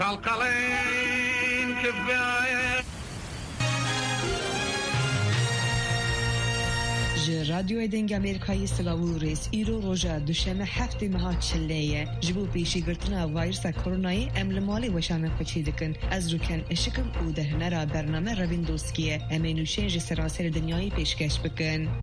kalkaleen kibaya رادیو دنگ امریکایی سلاو ریس ایرو روژا دوشنبه هفته ماه چلیه جبو پیشی گرتنا ویروس کرونایی املمالی وشامه خوشی دکن از روکن اشکم او دهنه برنامه روین دوستگیه امینوشین جی سراسر دنیایی پیشکش بکن.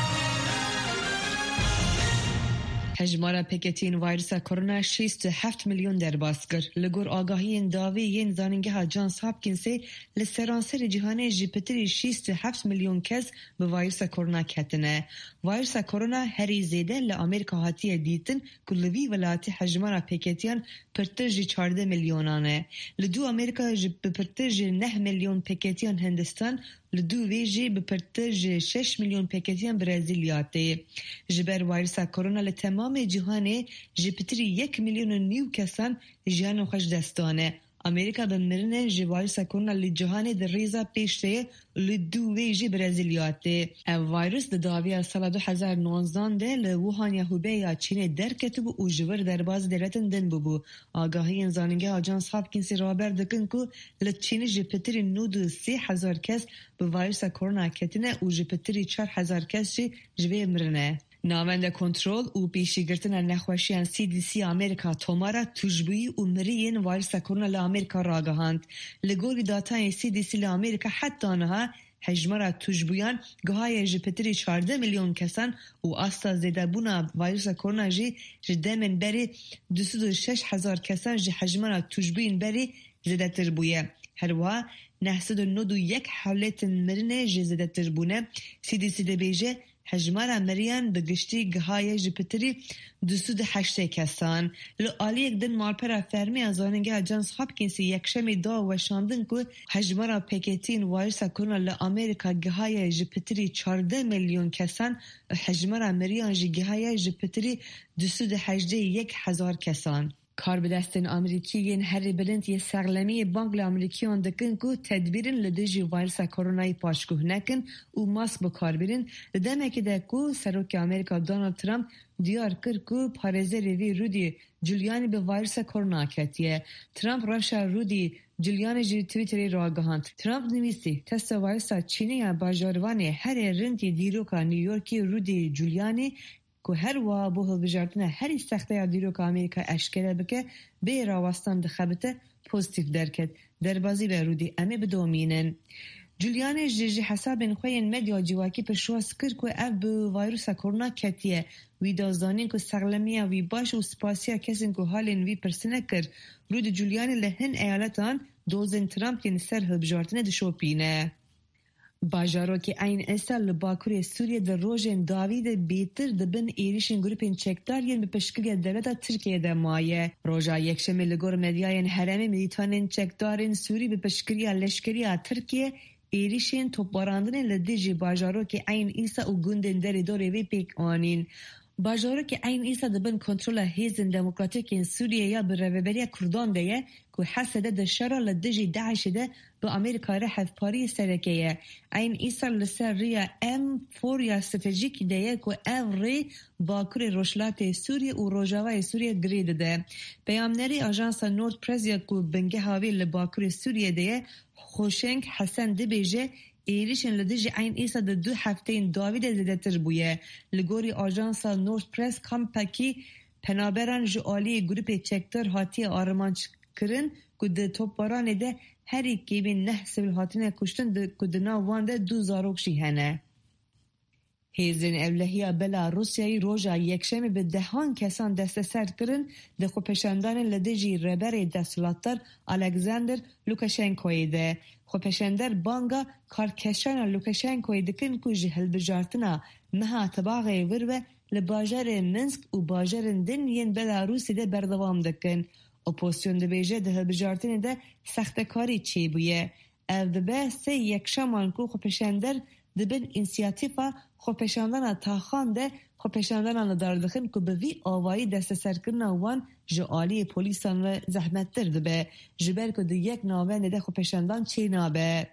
هجمارا پیکتین ویروس کرونا 6.7 میلیون درباس کرد. لگور آگاهی این داوی این زانینگه جانس هاپکینسی لسرانسر جهانی جیپتری 6.7 میلیون کس به ویروس کرونا کتنه. ویروس کرونا هری زیده لامریکا هاتیه دیتن کلوی ولاتی هجمارا پیکتیان پرترجی 14 میلیونانه. لدو امریکا پرترجی 9 میلیون پیکتیان هندستان لدو ویجی بپرترج 6 میلیون پیکتیان برزیلیاته. جبر ویروس کرونا لتمام جهانی جپتری 1 میلیون نیو کسان جهان خوش دستانه. امریکا به مرنه ویروس کرونا لجهانی در ریزا پیشته لدو ویجی برزیلیاته. ویروس در داوی سال 2019 ده لوهان یهوبه یا چین درکتب و جور در باز دلتن دن ببو. آگاهی انزانگه آجانس هاپکینسی رابر دکن که لچین جپتری 93,000 کس به ویروس کرونا کتنه و جپتری 4,000 کس جوی مرنه. نامنده کنترل و پیشگیرتن نخوشیان CDC آمریکا تومارا تجربی و مرین ویروس کرونا لآمریکا راگهاند. لگوری داتای CDC لآمریکا حتی آنها هجمارا تجربیان گهای جپتری 14 میلیون کسان و آستا زیده بونا ویروس کرونا جی دمن بری 206,000 کسان جی هجمارا تجربین بری زیده تر بویه. هر وا 991 حالت مرنه جی زیده تر بونه. CDC ده بیجه هجمارا مریان به گشتی گهای جپتری 208 کسان. لعالی یک دن مالپرا فرمی از آنگه جانس هاپکینسی یکشمی دا و شاندن که هجمارا پیکتین ویروس کرونا لامریکا گهای جپتری 14 میلیون کسان هجمارا مریان جی گهای جپتری 281,000 کسان. کار به دستن آمریکیین هر بلند یه سرلمی بانک آمریکیان دکن که تدبیرن لدیجی ویروس کرونایی پاشکوه نکن و ماسک بکار بیرن. لدمه که دکو سروک آمریکا دونالد ترامپ دیار کرد که پارزه روی رودی جولیانی به ویروس کرونا کتیه. ترامپ روشا رودی جولیانی جی تویتری را گهاند. ترامپ نویسی تست ویروس چینی یا باجاروانی هر رنتی دیروکا نیویورکی رودی جولیانی که هر وا بو هلبجارتنه هری سخته یا دیرو که امریکا اشکره بکه به راوستان دخبته پوزیتیف درکت در بازی به رودی امی بدومینن. جولیان جیجی حساب خوین مدیا جواکی پر شواز کرد که اف به ویروس کرونا کتیه وی دازدانین که سغلمیه وی باش و سپاسیه کسین که حالین وی پرسنه کرد. رود جولیانی لهن ایالتان دوزن ترامپ ین سر هلبجارتنه دشوپینه. باجارو که این اصل لباکوری سوریه در روژن داوید بیتر دبن ایریشن گروپین چکدارین به پشکلی دولت ترکیه ده مایه. روژا یکشمی لگور مدیاین حرمی میلیتانین چکدارین سوری به پشکلی لشکری ترکیه ایریشن توپاراندن لدیجی باجارو که این ایسا و گوندن داری دوری وی پیک آنین. باجارو که این ایسا دبن کنترل هیزن دموکراتیک این سوریه یا به رویبری کردان ده که حسده ده شرا لدیجی داعش ده به امریکا رحف پاری سرکیه. این ایسا لسر ریا M4 یا استراتژیک ده که اوری باکور روشلات سوریه و روجاوای سوریه گرید ده. پیامنری آژانس نورد پرس یا که بنگه هاوی لباکور سوریه ده خوشنگ حسن ده بیجه ایریشن لدیجی این ایسا ده 2 هفته این داوید زده تر بویه. لگوری آژانس نورد پرس کامپکی پنابران جوالی گروپ چکتر هاتی آرمانچ کرن که ده توپاران ده هری که بین 9 سیل هاتینه کشتن ده که ده ناوان ده 2 زاروکشی هنه. هیزن اولهی بلا روسیای روژا یکشمی به 10 کسان دست سر کرن ده خوپشندان لدیجی ربر دستلاتر الکساندر لوکاشنکوی ده. خوپشندر بانگا کارکشان لوکاشنکوی دکن که جهل بجارتنا مها تباغی وروه لباجر منسک و باجر دن ین بلاروسی ده بردوام دکن. اپوزیسیون ده بیجه ده بجارتنی ده سختکاری چی بویه. او ده به 3 یکشمان که خوپشندر دبن انسیاتیفا خوپشاندن تاخان ده خوپشاندن لداردخن که به وی آوایی دست سرکرن وان جعالی پولیسان و زحمت تر دبه جبر که ده یک ناوه نده خوپشاندن چی نابه.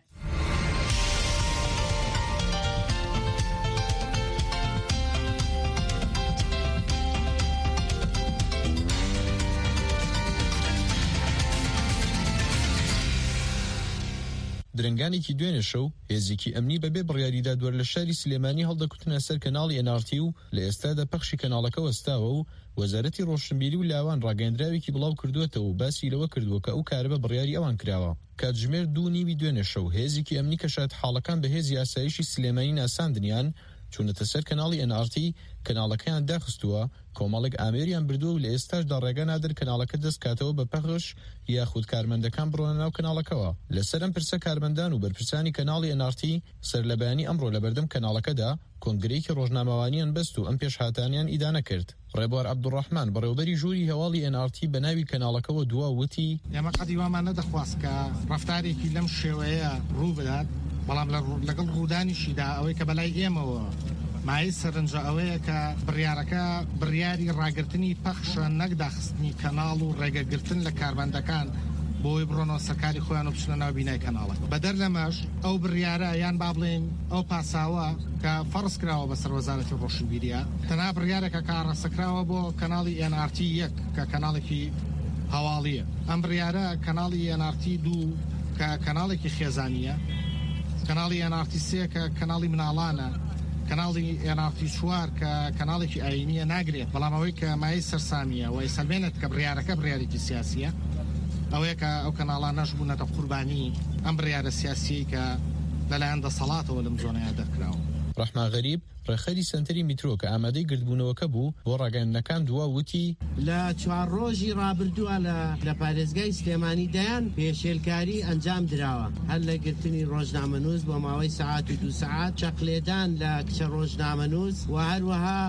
درنگانێکی دوێنێ شەو هێزێکی ئەمنی بەبێ بڕیاریدا دووەر لە شاری سلێمانی هەڵدەکوتنە سەر کەناڵی NRT و لە ئێستادا پەخشی کەناڵەکە وەستاوە و وەزارەتی ڕۆشنبیری و لاوان ڕاگەیەندراوێکی بڵاو کردووەتەوە و باسی لەوە کردووە کە ئەو کارە بە بڕیاری ئەوان کراوە. کاتژمێر 2:30 دوێنێ شەو هێزێکی ئەمنی کە شایەت حاڵەکان بە هێزی ئاسایشی سلێمانی ناساندنیان چوونەتە سەر کەناڵی NRT کەناڵەکەیان داخستووە کۆمەڵێک ئامێریان بردووە و لە ئێستاشدا ڕێگە نادر کەناڵەکە دەستکاتەوە بە پەخش یاخود کارمەندەکان بڕۆنە ناو کەناڵەکەەوە. لەسەر ئەم پرسە کارمەندان و بەرپرسانی کەناڵی NRT سەر لە بەیانی ئەمڕۆ لە بەردەم کەناڵەکەدا کۆنگرەیەکی ڕۆژنامەوانیان بەست و ئەم پێشهاتانیان ئیدانە کرد. ڕێبوار عەبدوڕەحمان بەڕێوەبەری ژووری هەواڵی NRT بە ناوی کەناڵەکەەوە دووە وتی ئێمە قەدی وامان نەدەخواست کە ڕەفتارێکی لەم شێوەیە ڕوو بدات، بەڵام لەگەڵ ڕوودانیشیدا ئەوەی کە بەلای ئێمەوە مای سەرنجە ئەوەیە کە بڕیارەکە بڕیاری ڕاگررتنی پەخشە نەکداخستنی کەناڵ و ڕێگەگرتن لە کاربەندەکان بۆی بڕۆنەوە سەرکاری خۆیان و بچنە ناو بینای کەناڵە. بەدەر لەمەش ئەو بڕیارە یان با بڵێن ئەو پاساوە کە فەرز کراوە بەسەر وەزارەتی ڕۆشنبیریە تەنها بڕیارێکە کاڕەسەکراوە بۆ کەناڵی NRT 1 کە کەناڵێکی هەواڵیە. ئەم بڕیارە کەناڵی NRT 2 کە کەناڵێکی خێزانیە، کەناڵی NRT 3 کە کەناڵی مناڵانە، کەناڵی NRT 4 کە کەناڵێکی ئاینیە ناگرێت، بەڵام ئەوەی کە مای سەرسامیە و ئەیسەلمێنێت کە بڕیارەکە بڕیارێکی سیاسیە، ئەوەیە کە ئەو کەناڵان نەشبوونەتە قوربانی ئەم بڕیارە سیاسی کە لەلایەن دەسەڵاتەوە لەم زۆنەیە دەرکراوە. ڕەحمان غەریب ڕێخەری سنتەری میترۆ کە ئامادەی گردبوونەوەکە بوو بۆ ڕاگەیاندنەکان دووە وتی لە 4 ڕۆژی ڕابردووە لە پارێزگای سلێمانی دەیان پێشێلکاری ئەنجام دراوە، هەر لە گرتنی ڕۆژنامەنووس بۆ ماوەی سەعات و 2 سەعات، چەقلێدان لە کچە ڕۆژنامەنووس و هەروەها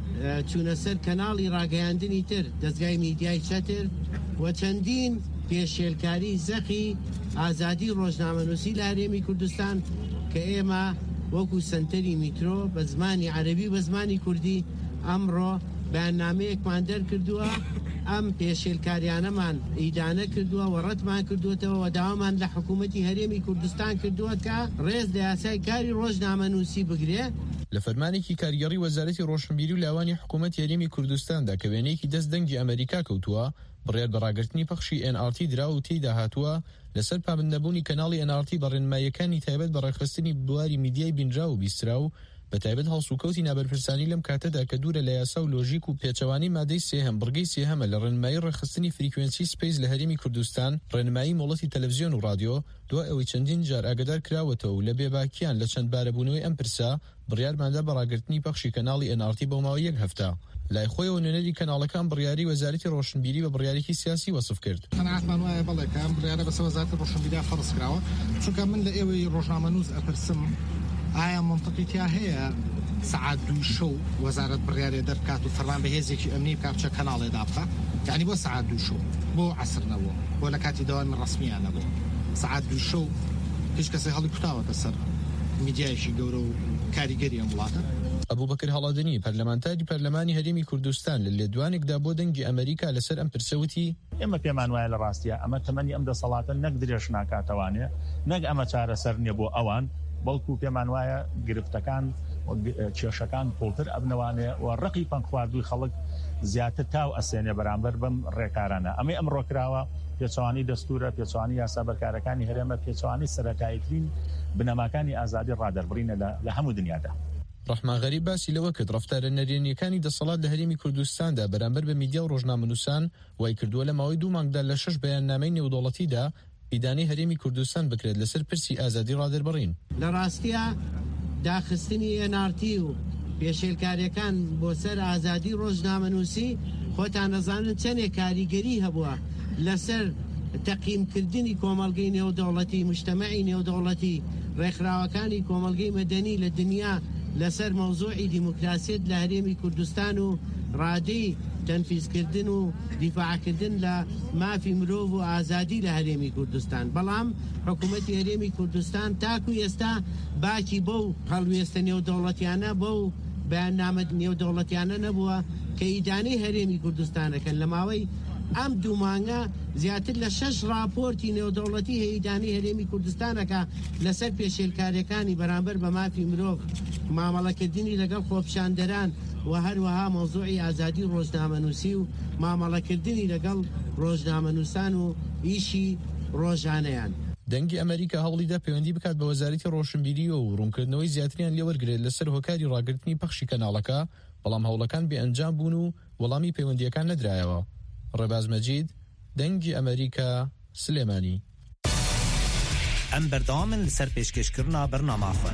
چوونە سەر کەناڵی ڕاگەیاندنی تر دەستگای میدیای چەتر و چەندین پێشێلکاری زەخی ئازادی ڕۆژنامەنووسی لە هەرێمی کوردستان کە ئێمە وەکو سنتەری میترۆ بە زمانی عەرەبی بە زمانی کوردی ئەمڕۆ بەیاننامەیەکمان دەرکردووە، ئەم پێشێلکاریانەمان ئیدانە کردووە و ڕەتمان کردوێتەوە و داوامان لە حکوومەتی هەرێمی کوردستان کردووە کە ڕێز لە یاسای کاری ڕۆژنامەنووسی بگرێ. لە فەرمانێکی کاریگەڕی وەزارەتی ڕۆشنبیری و لاوانی حکوومەتی هەرێمی کوردستاندا کە وێنەیەکی دەست دەنگی ئەمریکا کەوتووە بڕیار بە ڕاگررتنی پەخشی NRT دراوە و تێیدا هاتووە لەسەر پابندەبوونی کەناڵی NRT بە ڕێنماییەکانی تایبەت بە ڕێخستنی بواری میدیای بینرا و بیسترا و بە تایبەت هەڵسوکەوتی نابەرپرسانی لەم کاتەدا کە دوورە لە یاسا و لۆژیک و پێچەوانی مادەی سێهەم بڕگەی سێهەمە لە ڕێنمایی ڕێخستنی فریکوێنسی سپەیس لە هەرێمی کوردستان، ڕێنمایی مۆڵەتی تەلەڤیزیۆن و رادیۆ دوای ئەوەی چەندین جار ئاگادار کراوەتەوە و لە بێباکیان لە چەند بارەبوونەوەی ئەم پرسا بڕیارماندا بە ڕاگررتنی پەخشی کەناڵی NRT بۆ ماوەی 1 هەفتە. لای خۆیەوە نوێنەری کەناڵەکان بڕیاری وەزارەتی ڕۆشنبیری بە بڕیارێکی سیاسی وەسف کرد. قەناعەتمان وایە بەڵێ کە ئەم بڕیارە بەسەر وەزارەتی ڕۆشنبیری فەرز کراوە، چونکە من لە ئێوەی ڕۆژنامەنووس ئەپرسم ئایا منطقی تیا هەیە سەعات 2 شەو وەزارەت بڕیارێ دەرکات و فەرمان بە هێزێکی ئەمنی بکات چە کەناڵێدا بکات، یعنی بۆ سەعات 2 شەو بۆ عەسر نەبوو، بۆ لە کاتی دەوامی ڕەسمیان نەبوو، سەعات 2 شەو هیچ کەسێ هەڵی کوتاوەتە سەر میدیایشی گەورە و کاریگەری ئەم وڵاتە. ئەبوبەکر هەڵادنی پەرلەمانتاری پەرلەمانی هەرێمی کوردستان لە لێدوانێکدا بۆ دەنگی ئەمریکا لەسەر ئەم پرسەوتی ئێمە پێمان وایە لە ڕاستیە ئەمە تەمەنی ئەم دەسەڵاتە نەک درێژ ناکاتەوانێ، نەک ئەمە چارەسەر نییە بۆ ئەوان، بەڵکو پێمان وایە گرفتەکان کێشەکان پۆڵتر ئەبنەوانێ و ڕقی پەنگ خواردووی خەڵک زیاتر تاو ئەسێنێ بەرامبەر بەم ڕێکارانە. ئەمەی ئەم ڕۆکراوە پێچەوانی دەستورە، پێچەوانی یاسا بەرکارەکانی هەرێمە، پێچەوانی سەرەتاییترین بنەماکانی ئازادی ڕادەربڕینە لە هەموو دنیادا. ڕەحمان غەریب باسی لەوە کرد ڕەفتارە نەرێنیەکانی دەسەڵات لە هەرێمی کوردستاندا بەرامبەر بە میدیا و ڕۆژنامەنووسان وای کردووە لە ماوەی 2 مانگدا لە 6 بەیاننامەی نێودەوڵەتیدا ئیدانەی هەرێمی کوردستان بکرێت لەسەر پرسی ئازادی ڕادەربڕین. لە ڕاستیە داخستنی NRT و پێشێلکاریەکان بۆ سەر ئازادی ڕۆژنامەنووسی خۆتان نەزانن چەندێک کاریگەری هەبووە لەسەر تەقییمکردنی کۆمەڵگەی نێودەوڵەتی، مجتەمەعی نێودەوڵەتی، ڕێکخراوەکانی کۆمەڵگەی مەدەنی لە دنیا لەسەر مەوزوعی دیموکراسیت لە هەرێمی کوردستان و ڕادەی تەنفیزکردن و دیفاعکردن لە مافی مرۆڤ و ئازادی لە هەرێمی کوردستان. بەڵام حکوومەتی هەرێمی کوردستان تاکو ئێستا باکی بەو هەڵوێستە نێودەوڵەتیانە بەو بەیاننامە نێودەوڵەتیانە نەبووە کە ئیدانەی هەرێمی کوردستانەکەن. لە ماوەی ئەم 2 مانگە زیاتر لە 6 راپۆرتی نێودەوڵەتی هەیدانی هەرێمی کوردستانەکە لەسەر پێشێلکاریەکانی بەرامبەر بە مافی مرۆڤ، مامەڵەکردنی لەگەڵ خۆپیشاندەران و هەروەها مەوزوعی ئازادی ڕۆژنامەنووسی و مامەڵەکردنی لەگەڵ ڕۆژنامەنووسان و ئیشی ڕۆژانەیان. دەنگی ئەمریکا هەوڵیدا پەیوەندی بکات بە وەزارەتی ڕۆشنبیری و ڕوونکردنەوەی زیاتریان لێوەرگرێت لەسەر هۆکاری ڕاگررتنی پەخشی کەناڵەکە، بەڵام هەوڵەکان بێئەنجام بوون و وەڵامی پەیوەندیەکان نەدرایەوە. ڕێباز مەجید، دەنگی ئەمریکا، سلێمانی. ئەم بەردەوامن لەسەر پێشکەشکردنا بەرنامەخۆ.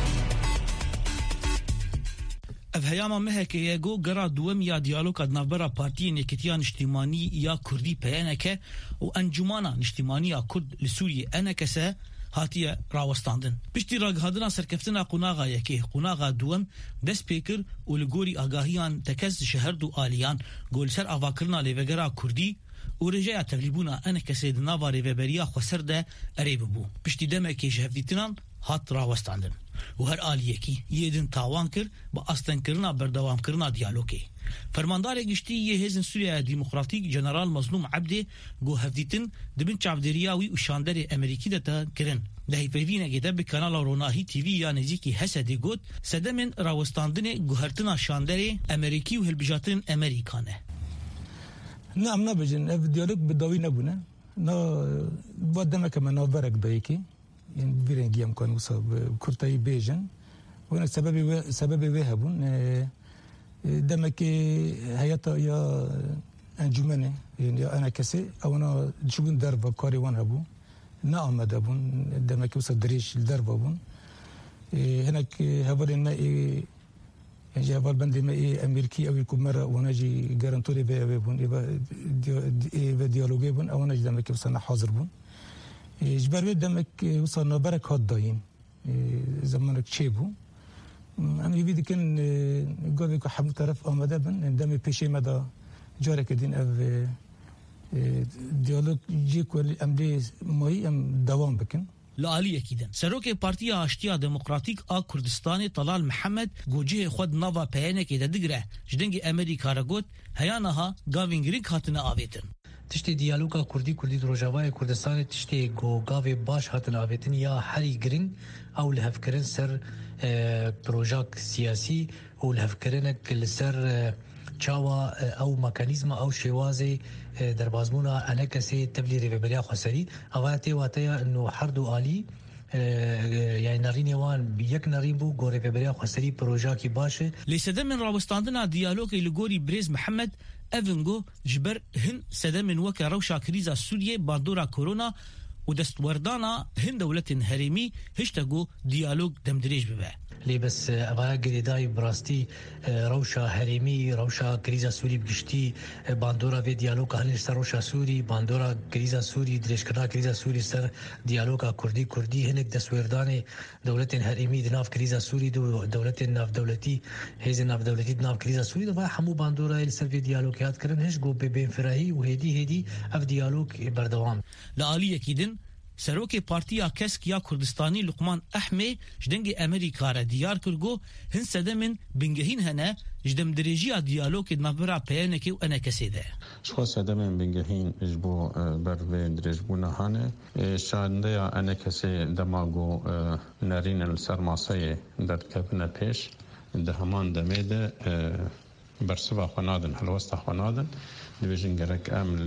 ev heyama mehekeye go gera duwem ya diyaloga navbera Partiyên Yekîtiya Niştimanî ya Kurdî PNK û Encumana Niştimaniya Kurd li Sûriyê NKS hatiye rawestandin. Piştî ragihandina serkeftina qunaxa yekê, qunaxa duwem dest pê kir û li gorî agahiyan tekez ji her du aliyan gol ser avakirina lêvegera Kurdî û rêjeya tevlîbûna NKSê di nava rêveberiya Xweser de erê bibû. Piştî demekê ji hevdîtinan hat rawestandin. و هر آلیکی یه دن تاوان کر با اصلاً کرنا بردوام کرنا دیالوگی. فرماندار گشتی یه هزن سوریه دموکراتیک جنرال مظلوم عبده گو هفدیتن دبن چاودریاوی و شاندر امریکی دتا کرن. دهی پیوینه گده به کانال روناهی تیوی یا نزیکی حسدی گود سدمن راوستاندن گوهرتنا شاندر امریکی و هلبجاتن امریکانه. نه ام نبجن اف دیالوگ بداوی نبونه. نه با دمک من نابرک دایکی. يعني بيرنجيام كانوا صاب كرتاي بيجن وانا سبب وهبون دمك هياتا يا انجمنه يعني انا كسي او انا شوبن درب كاري وان هبو نعم دبون دمك وصل دريش الدرب بون هناك هبل ما يعني هبل بند ما امريكي او يكون مره وانا جي جارانتوري بون يبقى ديالوجي بون او انا دمك وصلنا حاضر بون جبر دمك وصلنا برك هاد داين زمانك تشيبو أنا يبي كان قاعد يكون حمل طرف آمده بن دم بيشي مدى جارك دين أف ديالوج جيك والأمر ماي أم دوام بكن. لعلی اکیدن سروک پارتی آشتیا دموکراتیک آ کردستان طلال محمد گوجه خود نوا پیانه که دگره جدنگ امریکا را گوت هیانها گاوینگریک هاتنه آویتن. تشتی دیالوگا کردی روجاوای کردستان تشتی گاوی باش هاتن آویتن یا هری گرینگ او لهفکرن سر پروژاک سیاسی او لهفکرن کل سر چاوا او مکانیزم او شوازی در بازمونا انکسی تبلیغ ریبریا خسری اواتي واتیا انه حردو عالی يعني نارين وان بيك نارين بو غوري ریبریا خسری پروژاکی باشه لسده من راوستاندنا دیالوگ لگوری بریز محمد افنگو جبر هن سده من وکا روشا کریزا سوریه باندورا كورونا و دستوردانا هن دولت هرمی هشتگو دیالوگ دمدریج ببه لي بس أبغى قريداي براستي روشة هرمي روشة كريزة سوري بقشتي باندورا في ديالوج هني سر روشة سوري باندورا كريزة سوري دريش كنا كريزة سوري سر ديالوج كردي هنك دسورداني دولة هرمي دناف كريزة سوري دولة ناف دولتي هذه ناف دولتي دناف كريزة سوري دفع حمو باندورا السر في ديالوجات كرن هش جو بين فراهي وهدي أف ديالوج بردوام لعلي أكيدن سروک پارتیا کسک یا کردستانی لقمان احمد جدنگ امریکا را دیار کرگو هن سدمن بنگهین هنه جدم درجی دیالوگ نبرا پیانکی و انکسی ده شخص سدمن بنگهین اجبو بر و درجبونه هنه شانده یا انکسی دماغو نرین السرماسه در کبنه پیش ده همان دمیده برسوا خنادن حلوستا خنادن دویجن گرک امل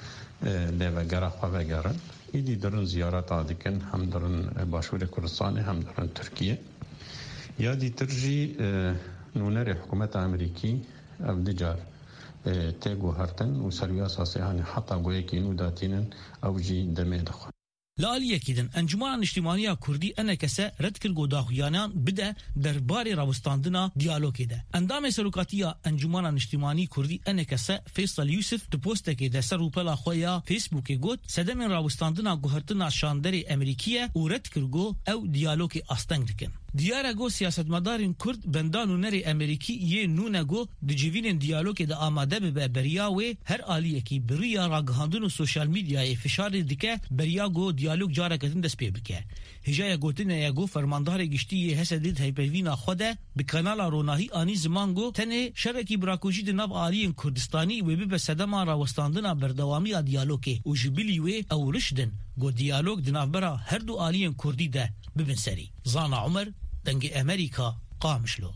لیوگره خواه ایدی درن زیارت آدیکن هم درن باشور کردستان هم درن ترکیه یا دی ترجی نونر حکومت امریکی افدیجار تیگو هرتن و سروی اساسی هانی حتی گویه که اینو داتینن او جی دمه دخوان لعلی اکیدن انجمان اجتماعی کردی انکسه رد کرگو داخویانان بده درباره راوستاندنا دیالوگی ده اندام سلوکاتی انجمان اجتماعی کردی انکسه فیصل یوسف تو پوسته که ده سر روپلا خویا فیسبوک گوت سدمن راوستاندنا گوهرتنا شاندر امریکیه و رد کرگو او دیالوگی آستنگ دکن دیارگو سیاستمدارین کرد بندان و نری امریکی یه نونگو دجوین دیالوگ ده آماده به بریاوه هر آلیه کی بریا راگهاندن و سوشال میدیای فشار دیگه بریاگو دیالوگ جاره کردن دست پی بکه هجای گوتن یگو فرماندار گشتی حسدید هیپروینا خوده به کانال روناهی آنی زمانگو تنه شرکی براکوجی ده ناب آلیین کردستانی و به صدما راوستاندنا بردوامی دیالوگه و جبلیوه او رشدن گو دیالوگ ده نابرا هر دو آلیین کردی ده ببن سری زانا عمر دنگ امریکا قامشلو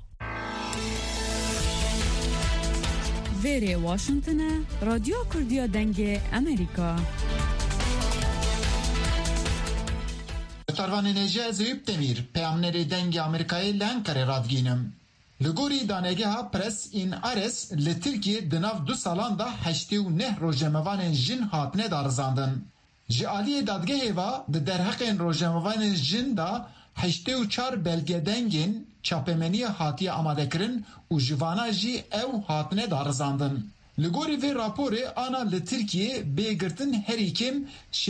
ویری واشنطن رادیو کردیا دنگ امریکا Tarvanê Nêje Zeyûb Demîr peyamnerê dengê Amerîkayê li Enqerê radgînim. Li gorî danegeha Press in Ares li Tirkiye di nav 2 salan da 89 rojnamevanên jin hatine darizandin. Ji aliyê dadgehê ve di derheqên rojnamevanên jin da 84 belgedengên çapemeniye hatiye amadekirin û ji vana jî ew hatine darizandin. Li gorî vê raporê ana li Tirkiye bêgirtin herî kêm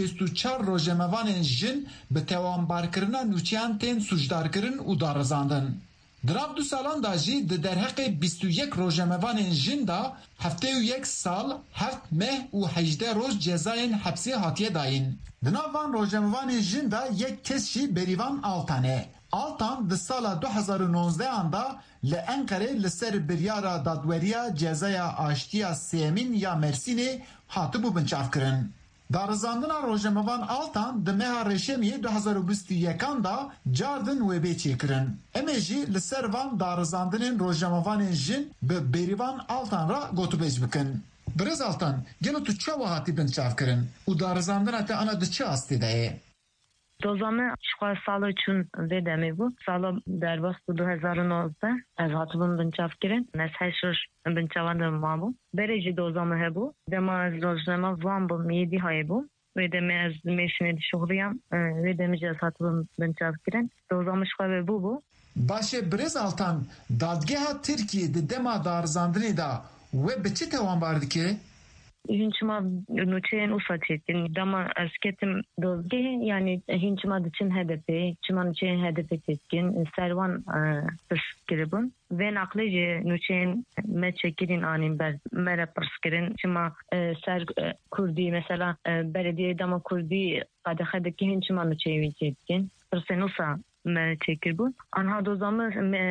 64 rojnamevanên jin bi tewanbarkirina nûçeyan tên sucdarkirin û darizandin. Di nav 2 salan da jî di derheqê 21 rojnamevanên jin da 71 sal, 7 meh û 18 roj cezayên hepsê hatiye dayîn. Di nav van rojnamevanên jin da yek kes jî Berivan Altan e. Altan di sala 2019 da li Enqerê li ser biryara dadweriya cezaya aştiya sêmîn ya Mersînê hatibû binçavkirin. Darizandina rojnamevan Altan di meha Reşemiyê 2021 da cardin wê bê çêkirin. Em ê jî li ser van darizandinên rojnamevanên jin bi Berivan Altan ra gotûbêj bikin. Birêz Altan, gelo tu çawa hatî binçavkirin û darizandina te ana di çi astê de ye? Dozame şuan salı çün ve demi bu. Salı derbas 2019 ez hatibim binçavkirin. Nes heşir binçavandım ma bu. Bereci dozame hebu. Dema ez rojnama van bu miyedi haye bu. Ve demi ez meşine şuhriyam. Ve demi ez hatibim binçavkirin. Dozame şuan ve bu. Başe Birêz Altan, dadgeha Tirkiye di dema darizandinê da we bi çi tewanbar dike? Hinçma nuçeyen ufaçetin dama asketim dozge yani hinçma için HDP çman için HDP tetkin servan pıskiribun ve naklece nuçeyen meçekirin anin ber mere pıskirin çma ser Kurdi mesela belediye dama Kurdi kadehedeki hinçma nuçeyen tetkin pırsenusa meçekir bu. Anha dozamı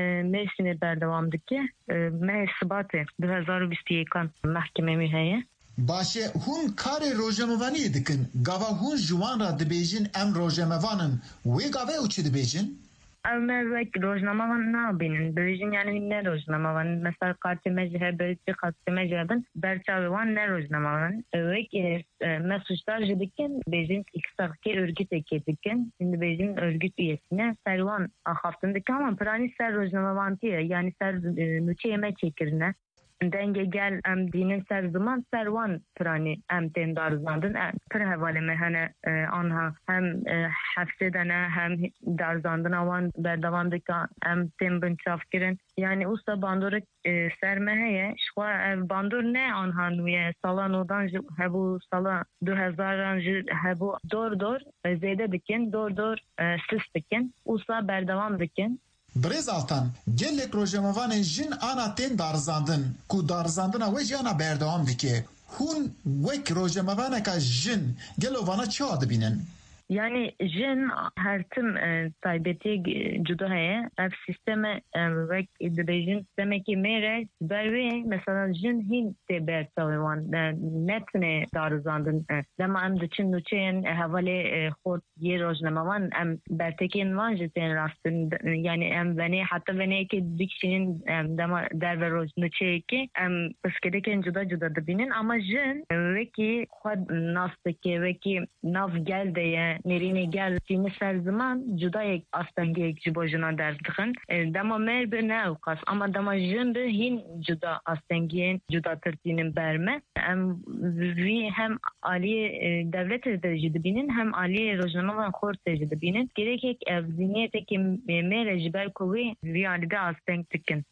mesine berdevamdaki me Sıbatı 2021 mahkememi heye. Başe hûn karê rojnamevaniyê dikin. Gava hûn ji wan ra dibêjin em rojnamevanin. Wê gavê û çi dibêjin? Ev me vek rojnamevan nabînin. Dibêjin yani ne rojnamevan. Mesela kartime ji hebe çi kartime ji hebin berçavê wan ne rojnamevan. Vek me suçlar ji dikin dibêjin iktisakî örgütekê dikin. Şimdi dibêjin örgüt üyesine serwan axaftin dikin ama piranî ser rojnamevantiye yani ser nûçeyê me çêkirine. Denge gel em dinin ser zaman servan pirani em tên darizandin pir hevalê hene anha hem hefsedene hem darizandina wan berdevam dike em tên binçavkirin yani usta bandorek serme heye şwa ev bandor ne anha nûye sala nodan ji hebu sala 2000 ji hebu dor zêde dikin dor sis dikin usta berdevam dikin. Birêz Altan, gelek rojnamevanên jin ana tên darizandin ku darizandina wê jî ana berdewam dike. Hûn wek rojnamevaneka jin gelo vana çi dibînin? Yani jin her tim taybeti cuda heye ev sisteme vek dibêjin sistemekî mêre bervê mesela jin hîn tê berçavê wan netine darizandin dema em diçin nûçeyên hevalê xort yê rojnamevan em bertekên wan ji tên rastin yani em venê hatta venêyekê dikişînin dema derve roj nûçeyekê em piskedekên cuda dibînin ama jin wekî xwe nas dike wekî nav gel de ye nerine gel tini ser zaman cudayek astengiyek ji bo jina ders dixin dema mer bi ne evqas ama dema jin bi hin cuda astengiyen cuda tirtinin berme em vi hem aliye devlet de ji dibînin hem aliye rojnamevan xort de ji dibînin gerekek ev zihniyetekî mer ji ber ku wê vî alî de asteng dikin.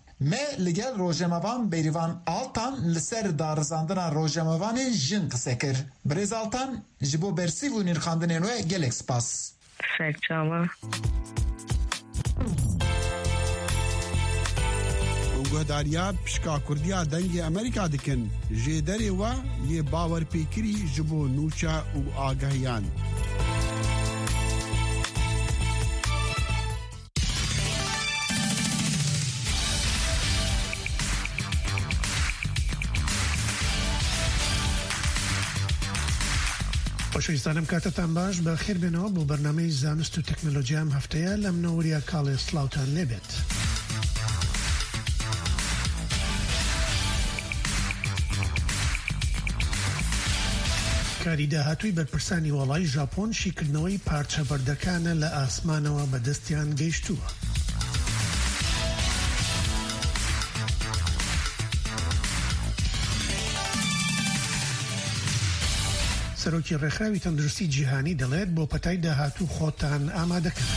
Me li gel rojnamevan Berivan Altan li ser darizandina rojnamevanê jin qise kir. Birêz Altan ji bo bersiv û nîrxandinên we gelek spas. Serçava. Guhdariya pişka Kurdiya dengê Amerîka dikin. Jê derê we yê bawerpêkirî ji bo nûça û agahiyan. خۆشەویستانم کاتتان باش بە خێربێنەوە بۆ بەرنامەی زانست و تەکنۆلۆژیا ئەم هەفتەیە لە منەوەریە کاڵێ سلااوتان لێبێت. کاری داهاتووی بەرپرسانی وڵای ژاپۆن شیکردنەوەی پارچە بەردەکانە لە ئاسمانەوە بەدەستیان گەیشتووە. سەرۆکی ڕێکخراوی تەندروستی جیهانی دەڵێت بۆ پەتای داهاتوو خۆتان ئامادەکەن.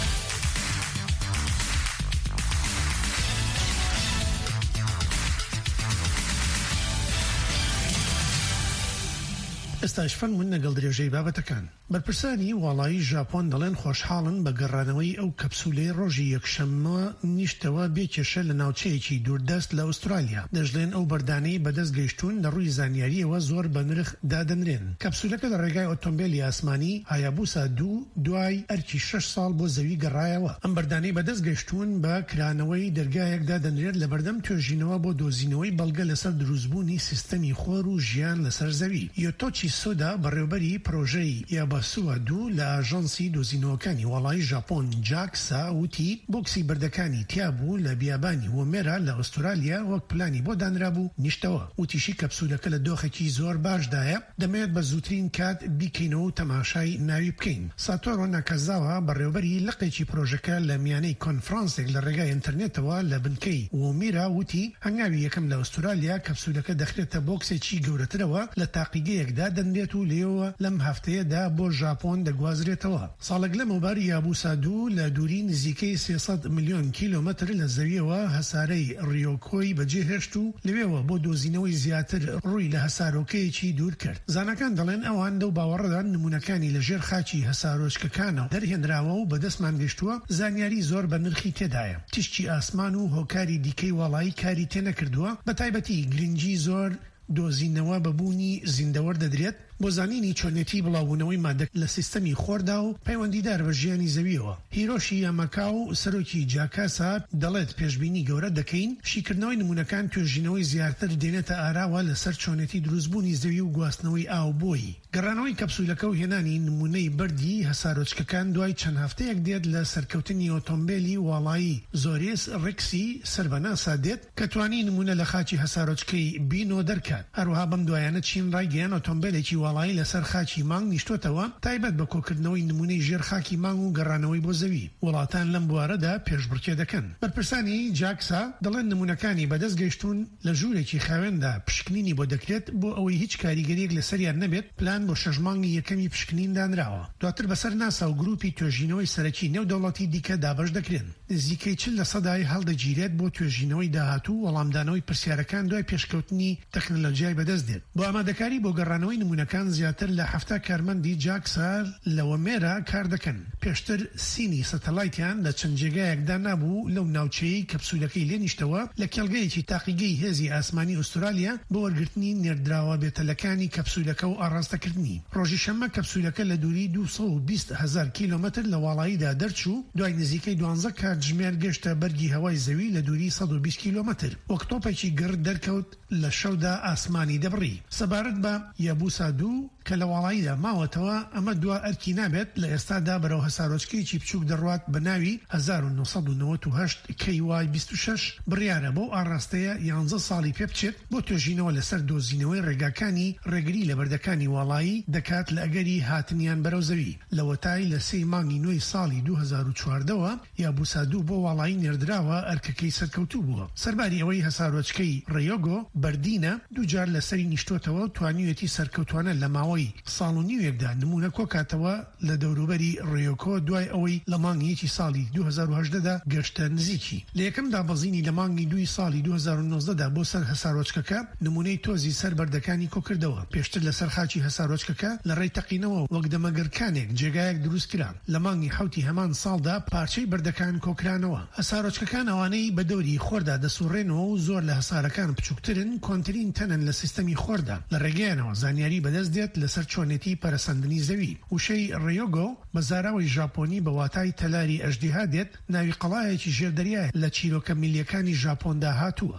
ئێستاش فەرمون لەگەڵ درێژەی بابەتەکان. بەرپرسانی وڵایی ژاپۆن دەڵێن خۆشحاڵن بە گەڕانەوەی ئەو کەپسولەی ڕۆژی یەکشەممە نیشتەوە بێکێشە لە ناوچەیەکی دووردەست لە ئوسترالیا. دەژڵێن ئەو بەردانەی بەدەست گەیشتون لە ڕووی زانیاریەوە زۆر بە نرخ دادەنرێن. کەپسولەکە لە ڕێگای ئۆتۆمبیلی ئاسمانی هایابوسا 2 دوای ئەرکی 6 ساڵ بۆ زەوی گەڕایەوە. ئەم بەردانەی بەدەست گەیشتون بە کرانەوەی دەرگایەک دادەنرێت لە بەردەم توێژینەوە بۆ دۆزینەوەی بەڵگە لەسەر دروستبوونی سیستەمی خۆر و ژیان لەسەر زەوی. یۆتۆچی سۆدا بەڕێوەبەری پرۆژەی یاباسووە 2 لە ئاژانسی دۆزینەوەکانی وڵای ژاپۆن جاکسا وتی بۆکسی بەردەکانی تیابوو لە بیابانی ومێرا لە ئوسترالیا وەک پلانی بۆ دانرابوو نیشتەوە. وتیشی کەپسولەکە لە دۆخێکی زۆر باشدایە، دەمەوێت بە زووترین کات بیکەینەوە و تەماشای ناوی بکەین. ساتۆرۆ ناکازاوا بەڕێوەبەری لقێکی پرۆژەکە لە میانەی کۆنفرانسێک لە ڕێگای ئینتەرنێتەوە لە بنکەی ومێرا وتی هەنگاوی یەکەم لە ئوسترالیا کەپسولەکە دەخرێتە بۆکسێکی گەورەترەوە لە تاقیگەیەکدا دەنرێت و لێەوە لەم هەفتەیەدا بۆ ژاپۆن دەگوازرێتەوە. ساڵێک لەم وباری یابوسا 2 لە دووری نزیکەی 300 میلیۆن کیلۆمەتر لە زەویەوە هەسارەی ڕیۆکۆی بەجێهێشت و لەوێەوە بۆ دۆزینەوەی زیاتر ڕووی لە هەسارۆکەیەکی دوور کرد. زانەکان دەڵێن ئەوان دەو باوەڕدان نمونونەکانی لە ژێر خاچی هەسارۆچکەکانەوە دەرهێنراوە و بەدەستمان گەشتووە زانیاری زۆر بە نرخی تێدایە. تیشتی ئاسمان و هۆکاری دیکەی وڵایی کاری تێنەکردووە، بە تایبەتی گرنگی زۆر دۆزینەوە بەبوونی زیندەوەر دەدرێت بۆ زانینی چۆنێتی بڵاوبوونەوەی مادە لە سیستەمی خۆردا و پەیوەندیدار بە ژیانی زەویەوە. هیرۆشی یاماکاو سەرۆکی جاکاسا دەڵێت پێشبینی گەورە دەکەین شیکردنەوەی نمونونەکان توێژینەوەی زیاتر دێنێتە ئاراوە لەسەر چۆنێتی دروستبوونی زەوی و گواستنەوەی ئاو بۆی. گەڕانەوەی کەپسولەکە و هێنانی نمونەی بەردی هەسارۆچکەکان دوای چەند هەفتەیەک دێت لە سەرکەوتنی ئۆتۆمبیلی وڵایی زۆرێس ڕێکسی سەربەناسا دێت کە توانی نمونە لە خاچی هەسارۆچکەی بینۆ دەرکات. هەروەها بەم دوایانە چین ڕایگەیان ئۆتۆمبیلێکی وڵایی لەسەر خاچی مانگ نیشتۆتەوە تایبەت بە کۆکردنەوەی نمونەی ژێر خاکی مانگ و گەڕانەوەی بۆ زەوی. وڵاتان لەم بوارەدا پێشبڕکێ دەکەن. بەرپرسانی جاکسا دەڵێن نمونونەکانی بەدەست گەیشتون لە ژوورێکی خاوێندا پشکنینی بۆ دەکرێت بۆ ئەوەی هیچ کاریگەریەک لەسەریان نەبێت. پلان بۆ 6 مانگی یەکەمی پشکنین دانراوە. دواتر بەسەر ناسا و گروپی توێژینەوەی سەرەکی نێودەوڵەتی دیکە دابەش دەکرێن. نزیکەی 40% هەڵدەگیرێت بۆ توێژینەوەی داهاتوو وەڵامدانەوەی پرسیارەکان دوای پێشکەوتنی تەکنۆلۆژیای بەدەست دێت. بۆ ئامادەکاری بۆ گەڕانەوەی نمونونەکان زیاتر لە 7 کارمەندی جاکسا لەوە مێرە کار دەکەن. پێشتر سینی سەتەلایتیان لە چەند جێگایەکدا نابوو لەو ناوچەی کەپسولەکەی لێنیشتەوە لە کێڵگەیەکی تاقیگەی هێزی ئاسمانی ئوسترالیا بۆ وەرگرتنی نێردراوە بێتەلەکانی کەپسولەکە و ئاڕاستەکردنی. ڕۆژی شەممە کەپسولەکە لە دووری 220,000 کیلۆمەتر لە وڵاییدا دەرچوو دوای نزیکەی 12 کاتژمێر گەشتە بەرگی هەوای زەوی لە دووری 120 کیلۆمەتر. وەکتۆپێکی گرد دەرکەوت لە شەودا ئاسمانی دەبڕی. سەبارەت بە یابوسا 2 کە لە وڵاییدا ماوەتەوە ئەمە دوا ئەرکی نابێت لە ئێستادا بەرەو هەسارۆچکەیەکی بچووک دەڕوات بە ناوی 1998 KY26 بڕیارە بۆ ئاڕاستەیە 11 ساڵی پێ بچێت بۆ توێژینەوە لەسەر دۆزینەوەی ڕێگاکانی ڕێگری لە بەردەکانی وڵایی دەکات لە ئەگەری هاتنیان بەرەو زەوی. لە وەتای لە 3 مانگی نوێی ساڵی 2014ەوە یابوسا 2 بۆ وڵایی نێردراوە ئەرکەکەی سەرکەوتوو بووە. سەرباری ئەوەی هەسارۆچکەی ڕێیۆگۆ بەردینە دووجار لەسەری نیشتۆتەوە توانیوێتی سەرکەوتوانە لە ماوەی ساڵ و نیوێکدا نمونە کۆکاتەوە لە دەوروبەری ڕێیۆکۆ دوای ئەوەی لە مانگیەکی ساڵی 2010دا گەشتە نزیکی. لە یەکەم دابەزینی لە مانگی 2 ساڵی 2019دا بۆ سەر هەسارۆچکەکە نمونەی تۆزی سەر بەردەکانی کۆکردەوە. پێشتر لەسەر خاچی هەسارۆچکەکە لە ڕێی تەقینەوە وەک دەمەگەرکانێک جێگایەک دروست کرا. لە مانگی حوتی هەمان ساڵدا پارچەی بەردەکان کۆکرانەوە. هەسارۆچکەکان ئەوانەی بە دەوری خۆردا دەسوڕێنەوە و زۆر لە هەسارەکان بچووکترن کۆنترین تەنن لە سیستەمی خۆردا. لە ڕێگەیانەوە زانیاری بەدەست دێت لەسەر چۆنێتی پەرەسەندنی زەوی. وشەی ڕێیۆگۆ بە زاراوی ژاپۆنی بە واتای تەلاری ئەژدیها دێت ناوی قەڵایەکی ژێردەریایە لە چیرۆکە میلیەکانی ژاپۆندا هاتووە.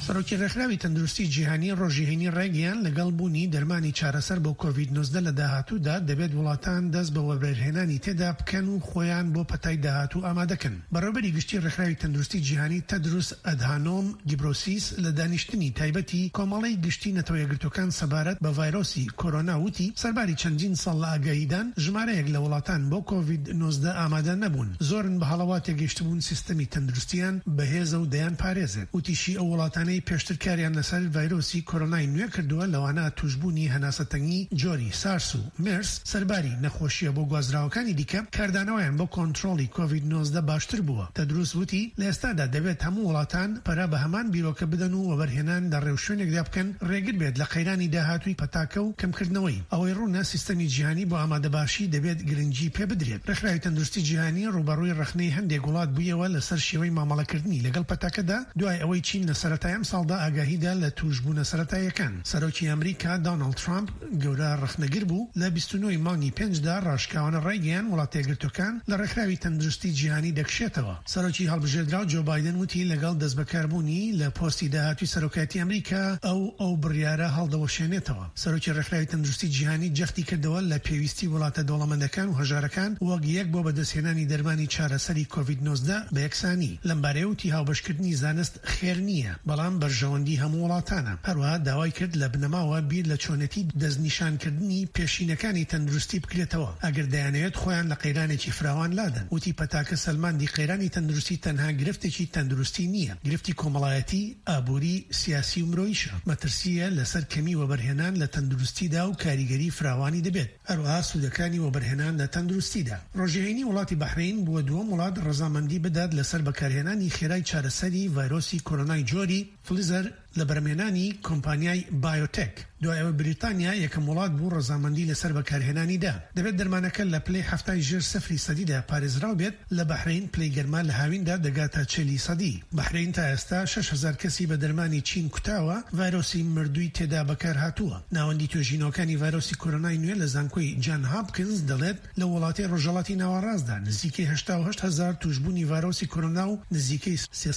سەرۆکی ڕێکخراوی تەندروستی جیهانی ڕۆژیهێنی ڕێگەیان لەگەڵ بوونی دەرمانی چارەسەر بۆ کۆڤید-19 لە داهاتوودا دەبێت وڵاتان دەست بە وەبەرهێنانی تێدا بکەن و خۆیان بۆ پەتای داهاتوو ئامادەکەن. بەڕێوەبەری گشتی ڕێکخراوی تەندروستی جیهانی تەدروس ئەدهانۆم گیبرۆسیس لە دانیشتنی تایبەتی کۆمەڵەی گشتی نەتەوە یەکگرتوەکان سەبارەت بە ڤایرۆسی کۆرۆنا وتی سەرباری چەندین ساڵ لە ئاگاهیدان ژمارەیەک لە وڵاتان بۆ کۆڤید-19 ئامادە نەبوون. زۆرن بە هەڵەواتێک گەیشتبوون سیستەمی تەندروستیان بەهێزە و دەیان پارێزێت. وتیشی ئەو وڵاتانەی پێشتر کاریان لەسەر ڤایرۆسی کۆرۆنای نوێ کردووە لەوانە توشبوونی هەناسەتەنگی جۆری سارس و مرس سەرباری نەخۆشیە بۆ گوازراوەکانی دیکە کاردانەوەیان بۆ کۆنتڕۆڵی کۆڤید-19 باشتر بووە. تەدروس وتی لە ئێستادا دەبێت هەموو وڵاتان پەرە بە هەمان بیرۆکە بدەن و وەبەرهێنان لە ڕێوشوێنێکدا بکەن ڕێگر بێت لە قەیرانی داهاتووی پەتاکە و کەمکردنەوەی. ئەوەی ڕوونە سیستەمی جیهانی بۆ ئامادەباشی دەبێت گرنگی پێ بدرێت. ڕێکخراوی تەندروستی جیهانی ڕوبەڕووی ڕخنەی هەندێک وڵات بوویەوە لەسەر شێوەی مامەڵەکردنی لەگەڵ پەتاکەدا دوای ئەوەی چین لە سەرەتای ئەم ساڵدا ئاگاهیدا لە توشبوونە سەرەتاییەکان. سەرۆکی ئەمریکا دۆناڵد ترامپ گەورە ڕخنەگر بوو لە 29 مانگی 5دا ڕاشکاوانە ڕێگەیان وڵاتە یەکگرتوەکان لە ڕێکخراوی تەندروستی جیهانی دەکشێتەوە. سەرۆکی هەڵبژێردراو جو بایدن وتی لەگەڵ دەستبەکاربوونی لە پۆستی داهاتوی سەرۆکایەتی ئەمریکا ئەو بڕیارە هەڵدەوەشێنێتەوە. سەرۆکی ڕێکخراوی تەندروستی جیهانی جەختی کردەوە لە پێویستی وڵاتە دەوڵەمەندەکان و هەژارەکان وەک یەک بۆ بەدەستهێنانی دەرمانی چارەسەری کۆڤید-19 بە یەکسانی. لەم بارەیە وتی هاوبەشکردنی زانست خێر نییە بەڵام بەرژەوەندی هەموو وڵاتانە. هەروەها داوای کرد لە بنەماوە بیر لە چۆنەتی دەستنیشانکردنی پێشینەکانی تەندروستی بکرێتەوە ئەگەر دەیانەوێت خۆیان لە قەیرانێکی فراوان لادەن. وتی پەتاکە سەلماندی قەیرانی تەندروستی تەنها گرفتێکی تەندروستی نییە، گرفتی کۆمەڵایەتی، ئابووری، سیاسی و مرۆییشە. مەترسیە لەسەر کەمی وەبەرهێنان لە تەندروستیدا و کاریگەری فراوانی دەبێت. هەروەها سوودەکانی وەبەرهێنان لە تەندروستیدا. ڕۆژهێنی وڵاتی بەحرین بووە دووەم وڵات ڕەزامەندی بدات لەسەر بەکارهێنانی خێرای چارەسەری ڤایرۆسی کۆرۆنای جۆری فلیزەر لە بەرهەمهێنانی کۆمپانیای بایۆتێک. دوایەوە بریتانیا یەکەم وڵات بوو ڕەزامەندی لەسەر بەکارهێنانیدا. دەبێت دەرمانەکە لە پلەی هەفتای ژێر 0% پارێزراو بێت. لە بەحرین پلەی گەرما لە هاویندا دەگاتە 40%. بەحرین تا ئێستا 6,000 کەسی بە دەرمانی چین کوتاوە ڤایرۆسی مردووی تێدا بەکار هاتووە. ناوەندی توێژینەوەکانی ڤایرۆسی کۆرۆنای نوێ لە زانکۆی جان هاپکینز دەڵێت لە وڵاتی ڕۆژهەڵاتی ناوەڕاستدا نزیکەی 88,000 توشبوونی ڤایرۆسی کۆرۆنا و نزیکەی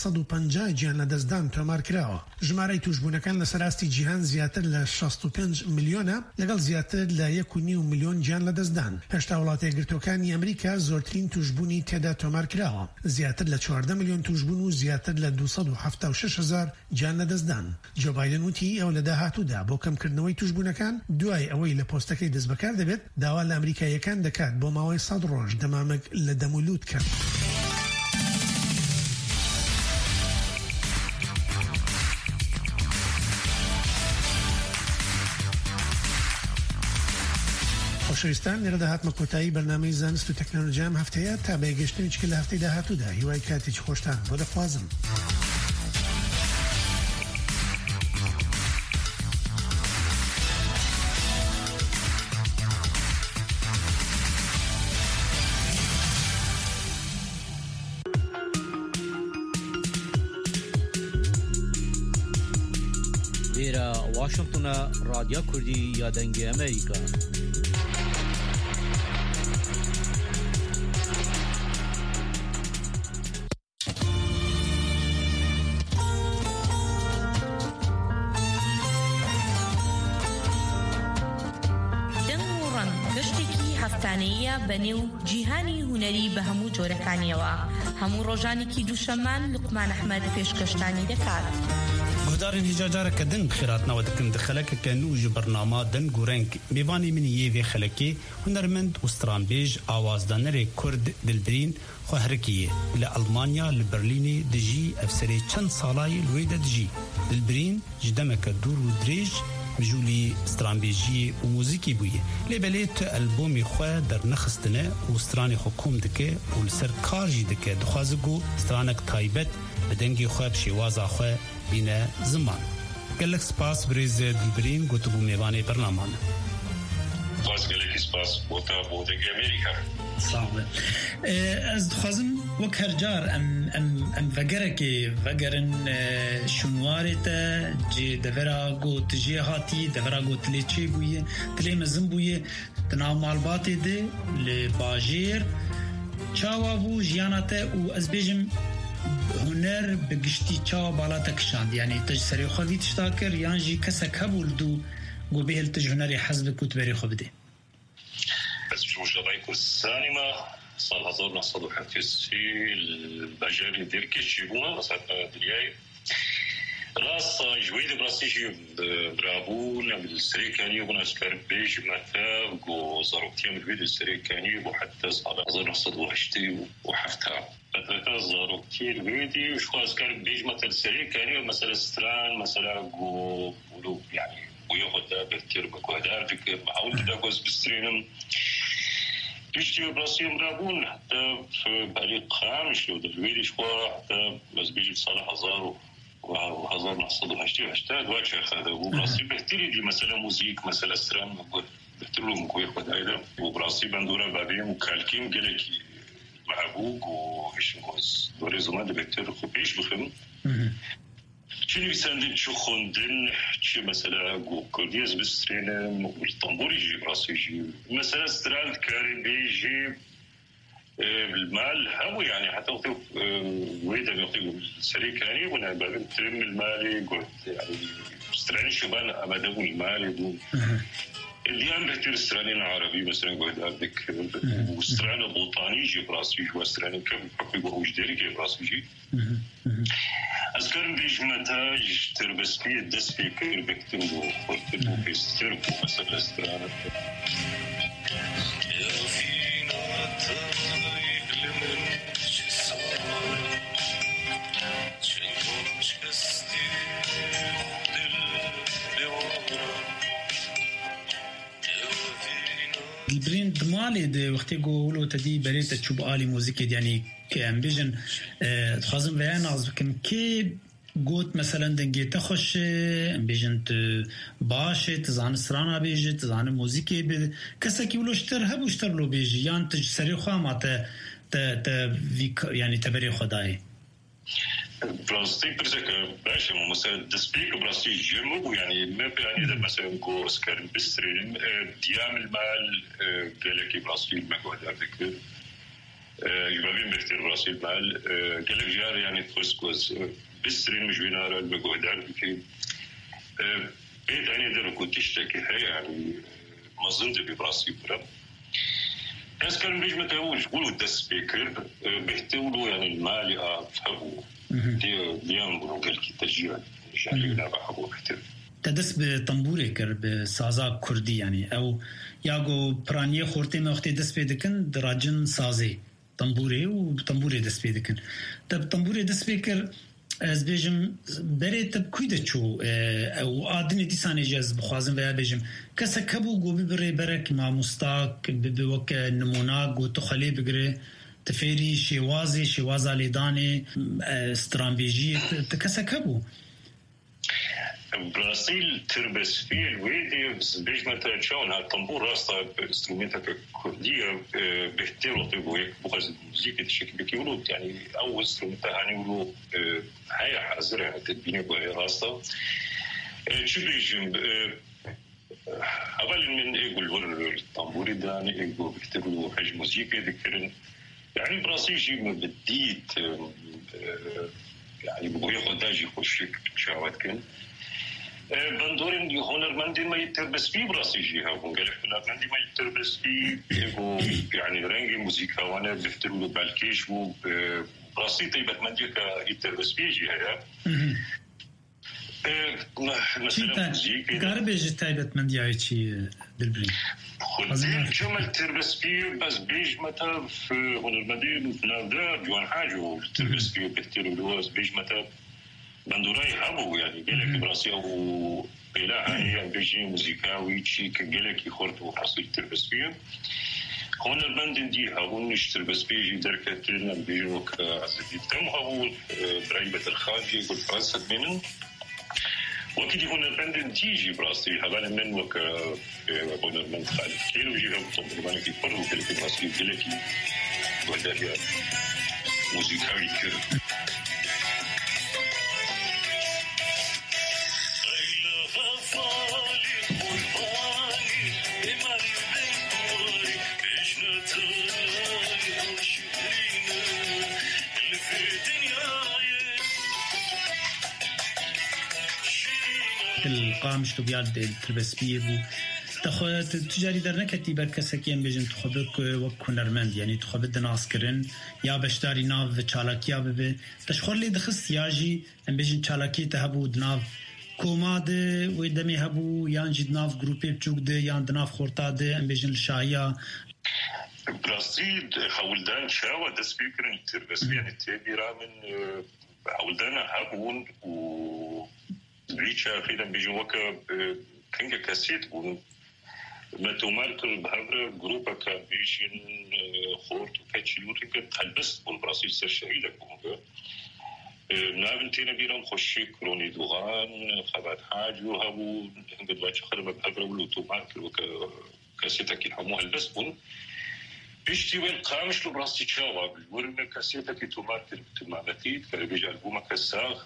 350 گیان لە دەستدان تۆمار کراوە. ژمارەی توشبوونەکان لە سەراستی جیهان زیاتر لە 65 میلیۆنە لەگەڵ زیاتر لە 1.5 میلیۆن گیان لە دەستدان. هێشتا وڵاتە یەکگرتوەکانی ئەمریکا زۆرترین توشبوونی تێدا تۆمار کراوە، زیاتر لە 14 میلیۆن توشبوون و زیاتر لە 276,000 گیان لە دەستدان. جو بایدن وتی ئەو لە داهاتوودا بۆ کەمکردنەوەی توشبوونەکان دوای ئەوەی لە پۆستەکەی دەستبەکار دەبێت داوا لە ئەمریکایەکان دەکات بۆ ماوەی 100 ڕۆژ دەمامک لە دەمولود کرد. خۆشەویستان لێرەدا هاتمە کۆتایی بەرنامەی زانست و تەکنۆلۆژیام هەفتەیە تا بەیەگەشتنێکی لە هەفتەی داهاتوودا. هیوای کاتێکی خۆشتان بۆ دەخوازم. لێرە واشنگتنە رادیۆ کوردی یادەنگی ئەمریکا. بەنێو جیهانی هونەری بە هەموو جۆرەکانیەوە هەموو ڕۆژانێکی دووشەمان لوقمان ئەحمەد پێشکەشتانی دەکات. گۆدارên hêjacareke din xêratnawe dikin di xelekeke nû ji bernama din gureng mêvanê min yê vê xelekê hunermend û stranbêj awazdanerê Kurd Dilbirîn xwe herikî li Almanya li Berlînê dijî ev serê çend salayê li wê de dijî. Dilbirîn ji demeke dûr û dirêj mijûlî stranbêjiyê û mûzîkî bûye. Lêbelê tu albomê xwe dernexistine û stranê xwe kom dike û li ser kar jî dike dixwaze got stranek taybet bi dengê xwe bi şêwaza xwe bîne ziman. Gelek spas birêz Dilbirîn gotibû mêvanê bernaman. gelekî spas bota bodegê Amerîka. Ez dixwazim wek her car em vegerekê vegerin şûnwarê te cê devera got jê hatî devera got tilê çê bûye tilê mezin bûye di nav malbatê de li bajêr çawa bû jiyana te û ez bêjim هنر بگشتی چا بالا تکشاند یعنی تج سری خودی تشتاکر یان جی کسا کبول دو گو بهل تج هنری حزب کت بری خو بده بس شو شبايك السينما صار 1991 البجاري دير كيشيبونا مثلا دياي راس جويد براسيجي برابون بالسريكاني ونسكر بيج متى جو زاروكتيم الفيديو السريكاني وحتى صار 1991 وحفتها ثلاثة زاروكتي الفيديو شو أذكر بيج متى السريكاني مثلا ستران مثلا جو ولو يعني وياخد بكتير بكوادار فيك معاون كده جوز بسترينم بيجي براسيم برابون حتى في بريق خامش لو دلويلي شو حتى بس بيجي صالح هزار وهزار نحصده هاشتاج واجه هذا وبراسي بحتري دي مثلا موزيك مثلا سترام بحترلو مكوي خد هيدا وبراسي بندورة بعدين وكالكيم قالكي معبوك وإيش نقص دوري زمان ده بحتر خبيش بخم شنو يساندين شو خندن شو مثلا كرديز بسترين والطنبور يجي براسي يجي مثلا سترالد كاري بيجي المال هو يعني حتى وقت ويدا يعطيهم السريكاني وانا بترم المالي قلت يعني استراني شبان ابدا المالي دون اللي انا بحتر استراني العربي مثلا قلت هذيك واستراني بوطاني يجي براسي واستراني كم حقي وش ديري كيف براسي يجي اذكر بيج متى تربس فيه الدس في كير بكتبه وكتبه في سترب مثلا استراني البرين دمالي ده وقتی گولو تدی بريت تشوب آلی موزیک يعني كأم بيجن تخازن بيان عز بكم كي قوت مثلا دنجي تخش بيجن باش تزعن سرانا بيجي تزعن موزيكي كسا كي ولو اشتر هبو اشتر لو بيجي يعني تجسري خواه ما يعني تبري خداي براسي برزك باشا مثلا دسبيك براسي جيمو يعني ما يعني ده مثلا كورس كان بسترين ديام المال قالك براسي المقعد هذاك يبين بختار براسي المال قالك جار يعني تفسكوز بسترين مش بينار المقعد هذاك بيت يعني ده كنت تشتكي هي يعني ما زلت ببراسي برا بس كان بيجي متهوش قولوا دسبيكر بيحتولوا يعني المال أفهموا ديان بلو قلقي تجيرا شارينا بحبو بحتر تدس بطنبوري كر بسازا كردي يعني أو ياغو برانيه خورتي موقتي دس بيدكن دراجن سازي طنبوري وطنبوري دس بيدكن تب طنبوري دس بيكر از بيجم بري تب كويدة شو أو آدني ديساني جاز بخوازن ويا بيجم كسا كبو قوبي بري برك مع مستاك بوك نموناك وتخلي بقري تفيري شوازة ليداني استرامبيجي تكسا كبو برازيل تربس فيه الويدي بس بيج متى تشون هالطنبور راستا استرومنتا كردية بيحتير وطيبو هيك بغاز الموسيقى تشكي بكيولو يعني أو استرومنتا هاني ولو هاي حازرها تدبيني بوهي راستا شو بيجم أول من يقول الطنبوري داني يقول بيكتبوا حاجة موسيقى ذكرن يعني براسي شيء بديت يعني بقول ياخذ داجي يخش شهوات كن بندورين هنرمندي ما يتربس فيه براسي جيها وقال لك هنرمندي ما يتربس فيه يعني رنجي موسيقى وانا بفتروا له بالكيش براسي طيبة منديك يتربس فيه جيها مثلا موسيقى قاربيج طيبة منديا شيء بالبري خذين جمل تربس فيه بس بيج متى في هنرمندي نادر جوان حاجة تربس فيه بفتروا له بيج متى بندوراي هابو يعني قالك براسي او بلا هي بيجي موسيقاوي شي قالك يخرط وحصل تربس فيه هون البند دي هابو نشتربس فيه دركتنا بيجوك عزيزي تم هابو برايبة الخارجي يقول فرنسا منن وكيدي هون البند تيجي براسي هذا من وك هون البند خالد كيلو يجي هابو طبعا كي فرو قالك براسي قالك وهذا موسيقاوي كده في الدنيا القامش تبياد تربسبيه بو تخوت تجاري درنكتي بركسكين بيجن تخبك وكونرمند يعني تخبد ناسكرن يا بشتاري ناف تشالاكيا ببي تشخور لي دخس ياجي ام بيجن تشالاكي تهبو دناف كوماد ويدمي هبو يان جد ناف جروبي بجوك ده يان دناف خورتاد ام بيجن الشايا براسيد حولدان شاوة دسبيكرن تربسبيه يعني تبيرا من حولدان هبون و ريتشا خيدا بيجن وكا كنجا كاسيت بون ما تماركل بهبرة جروبا كبيجن خورت وكاتشيلوت كت هلبست بون براسيل سر شهيدة كونغا نابنتينا بيرام خوشي كروني دوغان خبات حاج وهابو هنقد لا تخرب بهبرة ولو تماركل وكا كاسيتا كي حمو هلبست بون بيشتي وين قامش لو براسي تشاوا بالورن كاسيتا كي تماركل تمامتيت كبيجا البوما كساخ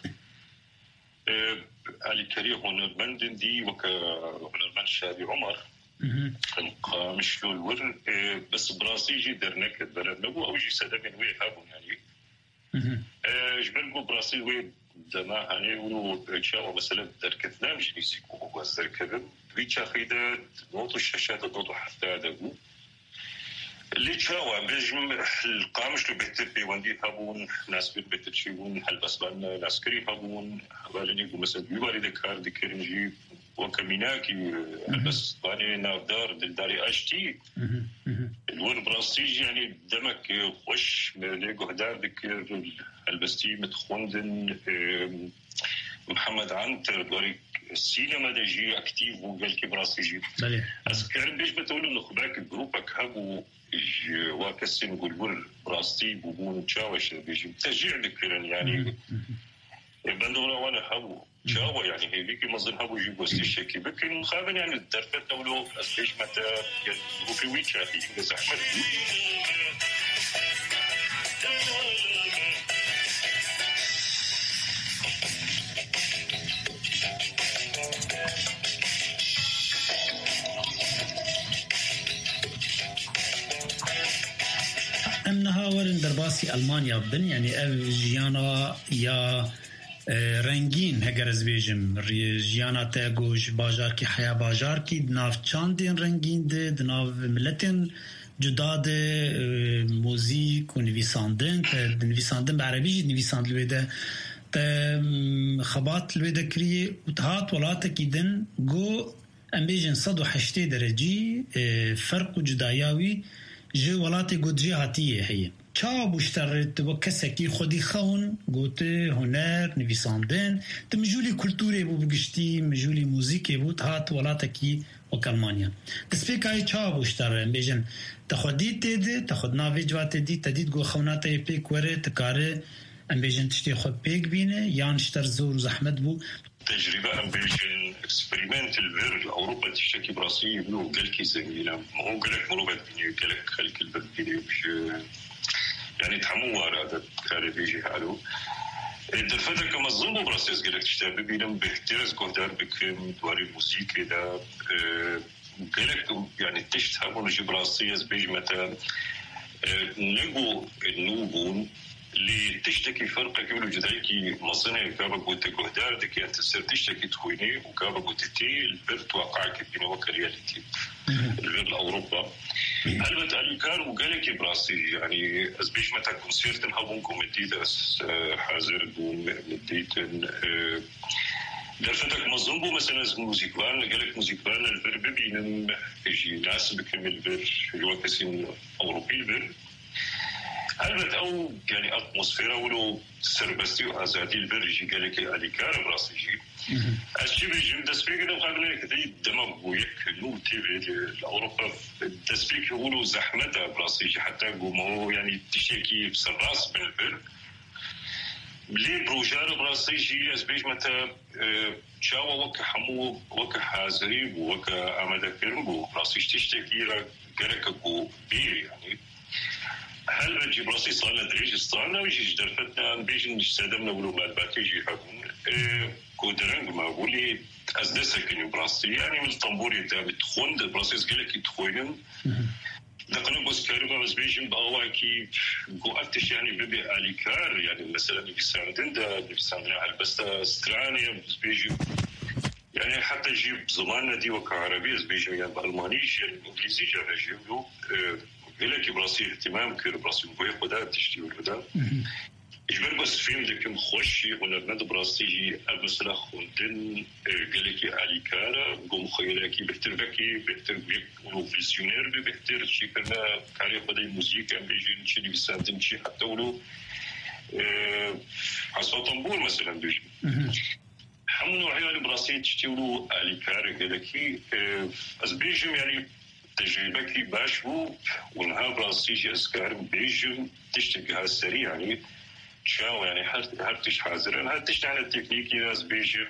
علي كريه هنرمند دي هنرمند شابي عمر مش له الورن بس براسي يجي درنك البلد نبو او يجي ساده من وين هابون يعني جبل براسي وين دما يعني ولو تشاو مثلا دركتنا مش نسيكو بس دركبن بيتشا خيدا نوط الشاشات نوط حتى دغو اللي تشاو بجم القامش لو بيتر بيوندي هابون ناس بيتشيون هالبسبان ناسكري هابون بالني مثلا بيواري دكار دكرنجي وكميناكي بس باني نافدار دلداري اشتي الور براسيج يعني دمك خوش ليغو هدار دك البستي متخوندن محمد عنتر دوري السينما دجي اكتيف وقال كي براسيجي اسكر بيش بتقولوا نخباك جروبك هابو واكسين قول براستي بوبون تشاوش بيجي تشجيع ذكرن يعني بندونا وانا هابو تشاوا يعني هيك مظن هابو يجيبوا استشكي لكن خابن يعني الدرفت ولو اسبيش متى يعني في ويتشا هي زحمه امنها ورن درباسي المانيا بن يعني جيانا يا رنگین هگر از بیجم جیانا تاگوش باجار کی حیا باجار کی دناف چاندین رنگین ده دناف ملتن جدا ده موزیک و نویساندن نویساندن بعربی جد نویساند لویده خبات لویده کریه و تهات ولاته کی دن گو ام بیجن 180 درجی فرق و جدایاوی جو ولاته گو جی هاتیه هیه چاو بوشترت و کسکی خودی خون گوته هنر نویساندن تمجولی کلتوری بو بگشتی مجولی موزیکی بود هات ولاتکی و کلمانیا دسپیکای چاو بوشتر بیجن تخودی تیده تخود ناوی جوات دی تدید گو خوناته پیک وره تکاره ام بیجن تشتی خود پیک بینه یان شتر زور و زحمت بو تجربة ام بیجن اكسبريمنت الفير اوروبا تشتكي براسي يقولوا قالكي زميلة هو قالك مروبة بني قالك خلك البلد بني وش يعني تحموها هذا كان بيجي حاله الدرفة كما الظلم براسيس قالك تشتغل بينهم باحتراز قدر بكم دواري الموسيقى ده قالك يعني تشتغل نجي براسيس بيجي مثلا نجو النوبون اللي تشتكي فرق كيلو جدايكي مصنع كابا قلت قهدار دكي انت سر تشتكي تخويني وكابا قلت تي البرد واقعك بين وكا رياليتي البرد اوروبا هل بتقالي كان وقالك براسي يعني أزبيش متى كونسيرت هابونكم مديت حاضر بوم مديت درفتك مظلوم مثلا موزيكوان قالك موزيكوان الفير بينم يجي ناس بكمل فير اللي كاسين أوروبي الفير هل أو يعني أتموسفيرا ولو سربستي وأزادي الفير يجي قالك أليكار براسي يجي الشيء بيجي دسبيك لو قابلنا كذي دماغ وياك نو تيفي الأوروبا دسبيك يقولوا زحمتها براسي حتى قوموا يعني تشيكي بسراس من البر ليه بروجار براسي جي أسبيج متى شاوا وك حمو وك حازري وك أمدا كرمو براسي تشتكي لك كو بير يعني هل بنجي براسي صالة دريج صالة ويجي درفتنا بيجي نستخدمنا ولو مالباتي يجي حكم كودرنج ما بقولي أزدسك إنه براسي يعني من الطنبوري ده بتخون براسي سجلك يتخونن لقنا بس كاربا بس بيجي بقى كي قوقتش يعني ببي أليكار يعني مثلا بيساندن ده بيساندنا على بس استراني بس بيجي يعني حتى جيب زماننا دي وكعربي بيجي يعني بالماني انجليزي جا جيبو لك براسي اهتمام كر براسي بوي خدا تشتي ولا يجبر بس فيلم لكم خوشي ونرد براسي جي مثلا خوندن قالك علي كارا قوم خيركي بهتر بكي بهتر بيك ولو فيزيونير بهتر شي كنا كاري خدا الموسيقى بيجي نشي بيساندن شي حتى ولو حسب طنبور مثلا بيجي حمل نوعية براسي تشتيولو علي كارا قالك از بيجم يعني تجربتي باش هو ونها براسي جي اسكار بيجم تشتغل سريع يعني شاو يعني هرتش حاضر انا هرتش على التكنيكي ناس بيجم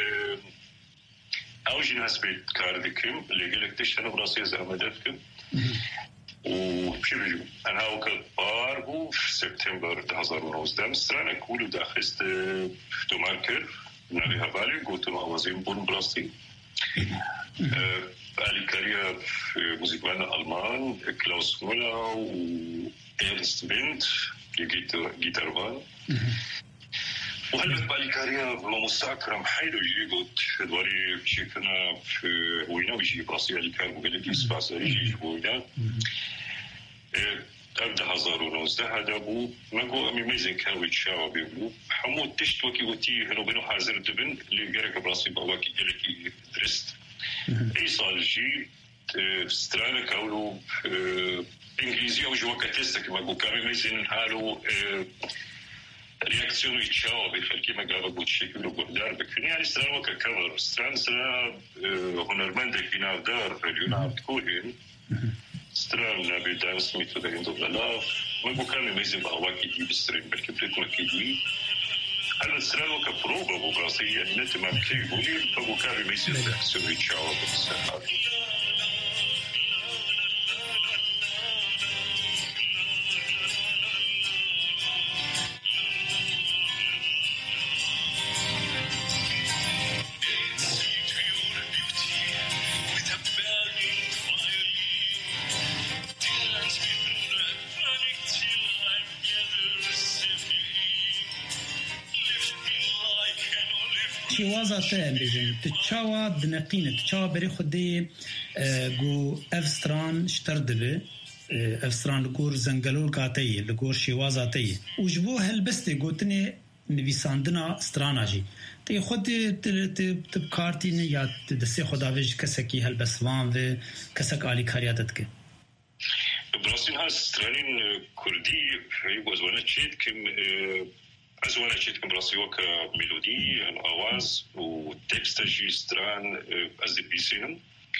اوجي ناس بيت كاردكم اللي قالك تشتغل براسي زعمدتكم وبشي بيجم انا وكل باربو في سبتمبر 2019 مسترانا كولو داخست تو ماركر ناري هبالي قلت له اوازين بون براسي بالي كارير في موسيقى المان كلاوس مولا وإيرنست بنت جيتار فان وهلبت بالي كارير مستعكرم حيلو يجيبوت دواري شكنا في وينا ويجي براسي بالي كارير وقال لك سباس يجي وينا أبدا 2019 هذا بو ماكو أمي ميزن كانوا يتشاوا بيقولوا حمود تشت وكي وتي هنو بينو حاضر دبن اللي قالك براسي بواكي قالك درست اي صالجي سترانا كاولو انجليزي او جوا كاتيستا كما قو كامي ميزين هالو رياكسيون يتشاو بخلكي ما قابا قوت شكل وقهدار بكني يعني سترانا وكاكاور سترانا هنرماندا كينا دار اليونا بتكوهن سترانا بيدان سميتو دارين دوبلالاف ما قو كامي ميزين بأواكي دي بسترين بلكي بليت مكيدي أنا استرالو كبروبا ببراسي يعني نت ما بكيبولي فبو كاري ميسير رياكسيون يتشاو بالساحات شوازا تام بيجن تتشاوا دنقينة تتشاوا بري خدي جو أفستران شتردبه أفستران لقور زنجلول كاتي لقور شوازا تي وجبو هالبستي قوتني نبيساندنا ستراناجي تي خدي تبكارتي يا تدسي خداويج كسكي هالبسوان و كسك آلي كارياتتك براسين هالسترانين كردي يوزوانا تشيد كم أزوانا شيء براسي وكا ميلودي الأواز والتكست جي ستران أزدي بيسينم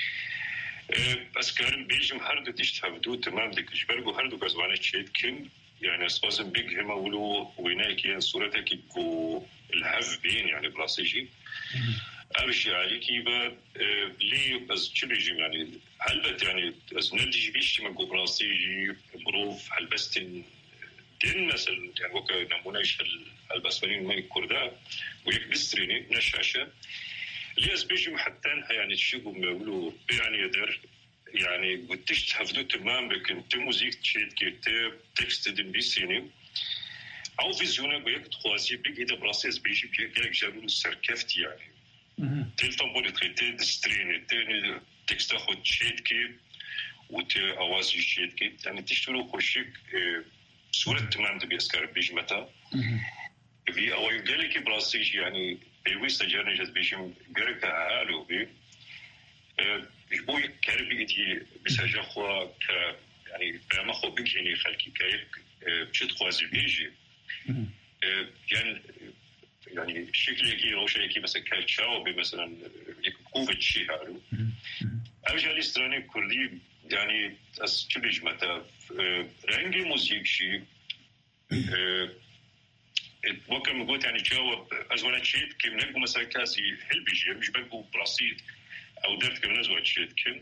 أسكارم بيجم هردو تشتهفدو تمام ديك جبرقو هردو كازوانا شيء كم يعني أسفازم بيج هما ولو ويناك يعني صورتك كو الهف بين يعني براسي جي أبشي عليكي با لي بس شو بيجم يعني هلبت يعني أز ندي بيشتي مكو براسي جي مروف هلبستن دين مثلا يعني وكا نموناش البسمانين ماي كردا ويك بستريني نشاشة ليس بيجم حتى يعني تشيقوا مولو يعني يدر يعني قلتش تحفظو تمام لكن تموزيك تشيد كتاب تكست دين بيسيني او فيزيونا ويك تخوازي بيك إذا براسيز بيجي بيك جابلو سركفتي يعني تلفون بولي تريتي دستريني تاني تكست خود تشيد كي وتي اوازي تشيد كي يعني تشترو خوشيك صورة تمام تبي أسكار بيج متى في أول قالك براسيج يعني بيويست جاني جد بيجم قرك هالو بي بيجبوي كاربي دي بسجى خوا ك يعني بما خو بيجيني خلكي كاير بشد خوازي بيجي يعني شكلي كي روشة كي مثلا كالتشاو مثلا يكوفت شيء هالو أرجع لستراني كردي يعني أسكبيج متى رنجي موسيقى شيء وكم قلت يعني جاوب أزواج شيء كم نقول مثلا كاسي هل بيجي مش بقول براسيد أو درت كم نزواج شيء كم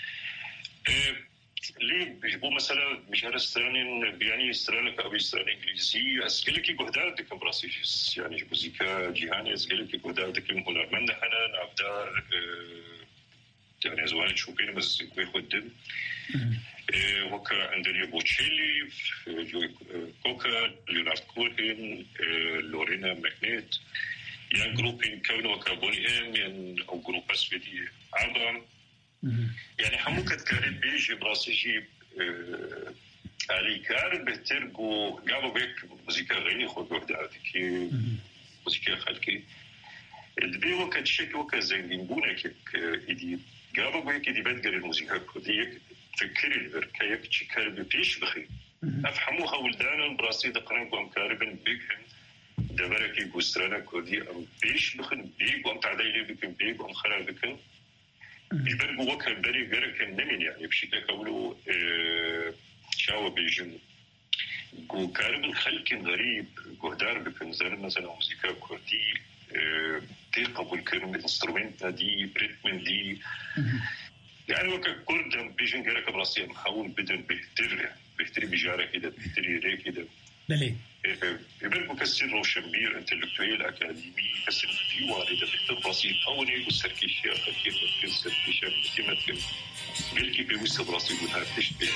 ليه بيجيبوا مثلا مش هالسترانين يعني استران كأبي استران إنجليزي أسئلة كي قهدار دكم براسيد يعني موسيقى جهاني أسئلة كي قهدار دكم هنرمند أنا نعبدار يعني أزواج شوبين بس بيخدم وكا أندريا بوتشيلي جوي كوكا ليونارد كوهن لورينا ماكنيت يعني جروبين كانوا كابوني يعني او جروب اسودي عبر يعني حموكة كارب بيجي براسيجي علي كارب بترجو قابو بيك موسيقى غني خود وحداتك موسيقى خلقي البي وقت شك وقت زين بونا كيك إدي قابو بيك إدي بدقر الموسيقى كوديك فكري البركايك تشكار بيش بخي أفهموها ولدانا براسي دقنا قوام كاربن بيكهم دبركي قسترانا كودي أم بيش بخن بيك وام تعديلي بكن بيك وام خرا بكن يبرقوا وقت بري غيركن نمين يعني بشكل قولوا شاو بيجن قو كاربن خلق غريب قهدار بكن زي مثلا موسيقى كردي تقبل كلمة انسترومنت دي بريتم دي يعني وقت كردم بيجن غيرك براسي محاول بدن بيهتري بجارة كده بيهتري ري كده بلي يبرقوا كسر روشنبير انتلكتويل أكاديمي كسر ديواني ده بيهتر بسيط أول يقول سركيشيا كيف ممكن سركيشيا كيف ممكن بلكي بيوسط براسي يقولها بتشبه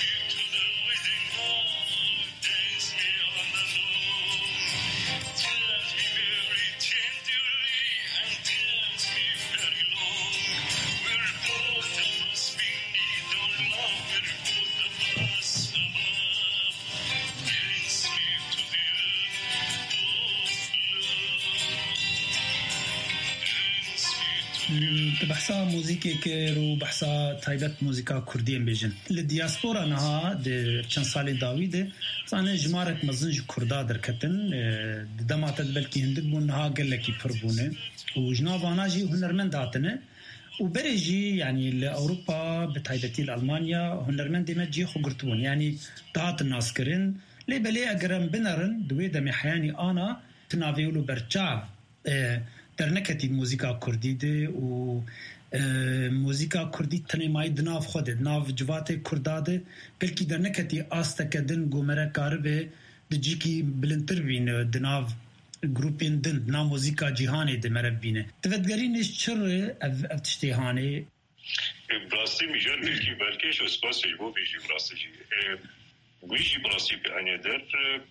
بحثا موسیقی که رو بحثا تایبت موسیقا کردی بیجن لدیاسپورا نها در چند سال داویده زانه جمارک مزنج کردا درکتن دماتت بلکی هندک بون نها گلکی پربونه و جنابانا جی هنرمند هاتنه و بريجي يعني لأوروبا بتايبتي لألمانيا هنرمند ديمت جي خقرتون يعني دهات الناس كرين لي بلي أقرم بنرن دوي دمي حياني أنا تنافيولو برچاو درنكتي موسيقى كردي دي و موسيقى كردي تني ماي دناف خود دناف جوات كرداده بلكي درنكتي استكدن گومره كاربه دجيكي بلنتر بين دناف جروبين دن نا موسيقى جهاني دي مربينه تفدگرينش چر افتشتهاني براسي مجال بلكي بلكيش اسباس يبو بيجي براسي بيجي براسي بأني در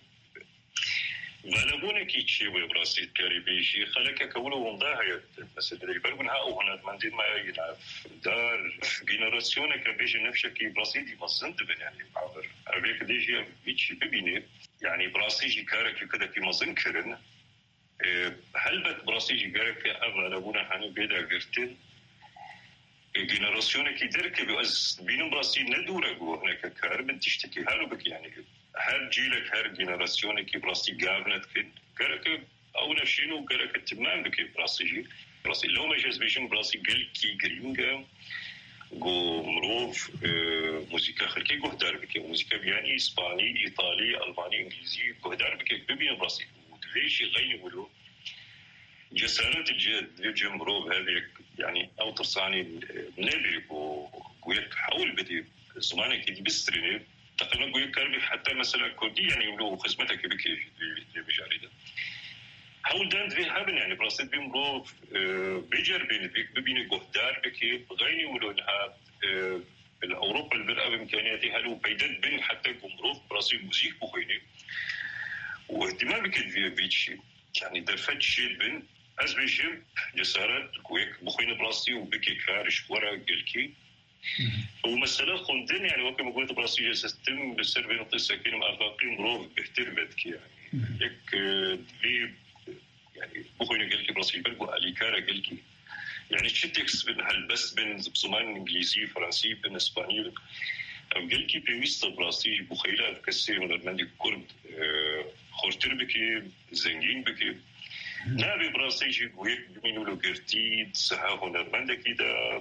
غالبونك يشيوي براسي كاريبيشي خلك كولو ومضاهية مثلا اللي يبرقونها أو هنا مندين ما يلعب دار جينيراسيونك بيجي نفسك براسي دي مصند بن يعني بعبر أبيك ديجي بيجي ببيني يعني براسي جي كارك كده كي مصن كرن هل بت براسي جي كارك غالبونا حنو بيدا قرتين جينيراسيونك يدرك بيوز بينهم براسي ندورة جو هناك كارب تشتكي هالو بك يعني هر جيلك هر جينيراسيونك براسي قابلت كارك أو نفشينو كارك تمام بك براسي جي براسي لو ما جاز بيجن براسي قل كي جرينجا جو مروف موسيقى خلقي قهدار بك موسيقى يعني إسباني إيطالي ألماني إنجليزي قهدار بك ببين براسي ودريشي غيني ولو جسارة الجمهور هذه يعني أو تصاني نبي ويك حاول بدي زمانك دي بستريني تقريبا قوي كاربي حتى مثلا كردي يعني يقولوا خدمتك بكيف بجاريده حاول دان في هابن يعني براسيت بيمرو بيجر بين قهدار بكي غيني يقولوا انها الاوروبا البرقه بامكانياتها لو بيدد بين حتى جمهور براسيت موزيك بخيني واهتمامك بيتشي يعني درفت شيء بين از بيجيب جسارات كويك بخيني براسي وبكي كارش ورا قلكي ومسألة خندن يعني وقت ما قلت براسي سيستم بسر بين القصة كلمة أخلاقي مروف احترمتك يعني يك لي يعني بخوينا قلكي براسي برقو أليكارا قلكي يعني شتكس بين هالبس بين بصمان إنجليزي فرنسي بين إسباني قلكي بيويست براسي بخيلة كسر من المندي كرد خورتر بكي زنجين بكي نابي براسي جي قويك بمينو لو قرتيد سحاهو نرماندا كده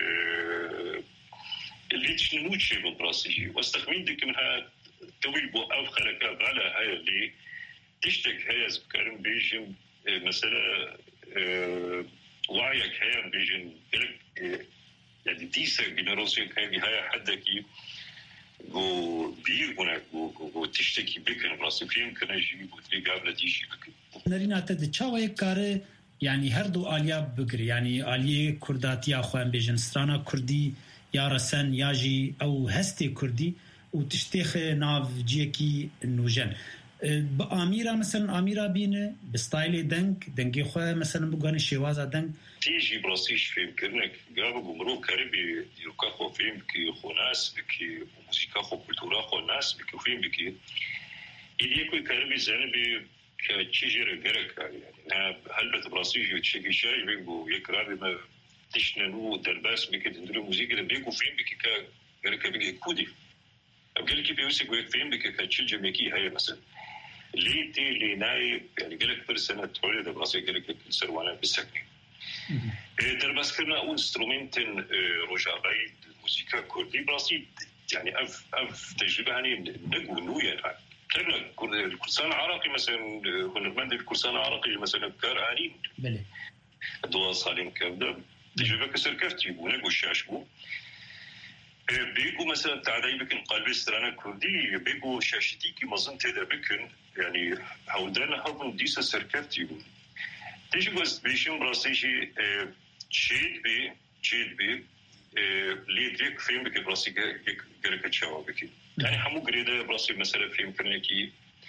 اللي تشنموت شيء بالبراسي واستخمين ديك منها تويل بو أو خلقها بالا هاي اللي تشتك هاي زبكارن بيجن مثلا وعيك هاي بيجن يعني ديسا جنراسيون هاي حدكي و بير هناك و تشتكي بكن براسي فيهم كنا يجيب وتلي قابلة تيجي بكن نرينا تدتشاوي كاره يعني هردو آليا بقري يعني آلية كرداتي أخوان بيجن سترانا كردي يا رسن ياجي أو هستي كردي وتشتيخ ناف جيكي النوجن بأميرة مثلا أميرة بينه بستايل دنجي خواه مثلا بقاني شوازة دنج تيجي براسيش في يمكنك قابل بمرو كاربي يوكا خو فيلم بكي خو ناس بكي موسيقى خو كولتورا خو ناس بكي فيلم بكي إلي كوي كاربي زانبي كتشجر غيرك يعني هل براسيش يتشكي شاي بينو يكرابي ما تشننو درباس بكي تندرو موسيقى بينو فيلم بكي غيرك بكي كودي أبقى لك بيوسي كوي فيلم بكي كتشل جميكي هاي مثلا ليتي ليناي يعني قالك برسنة تولي براسي قالك سروانا بالسكن درباس كنا أو انسترومنتن روجاباي الموسيقى كردي براسي يعني أف تجربة هني نقولوا يعني كنا الكرسان عراقي مثلا هنرمند الكرسان عراقي مثلا كارانين بله دوا صالين كذا تجربة كسر كفتي ونقول شاشبو بيجو مثلا تعدي بكن قلبي استرانا كردي بيجو شاشتي كي مظن تدا بكن يعني هودانا هربن ديسا سركفتي تيجي بس بيشم براسيشي تشيد بي ليدريك فيلم بكي براسي جرك تشاو بكي يعني حمو قريدة براسي مثلا فيلم كنكي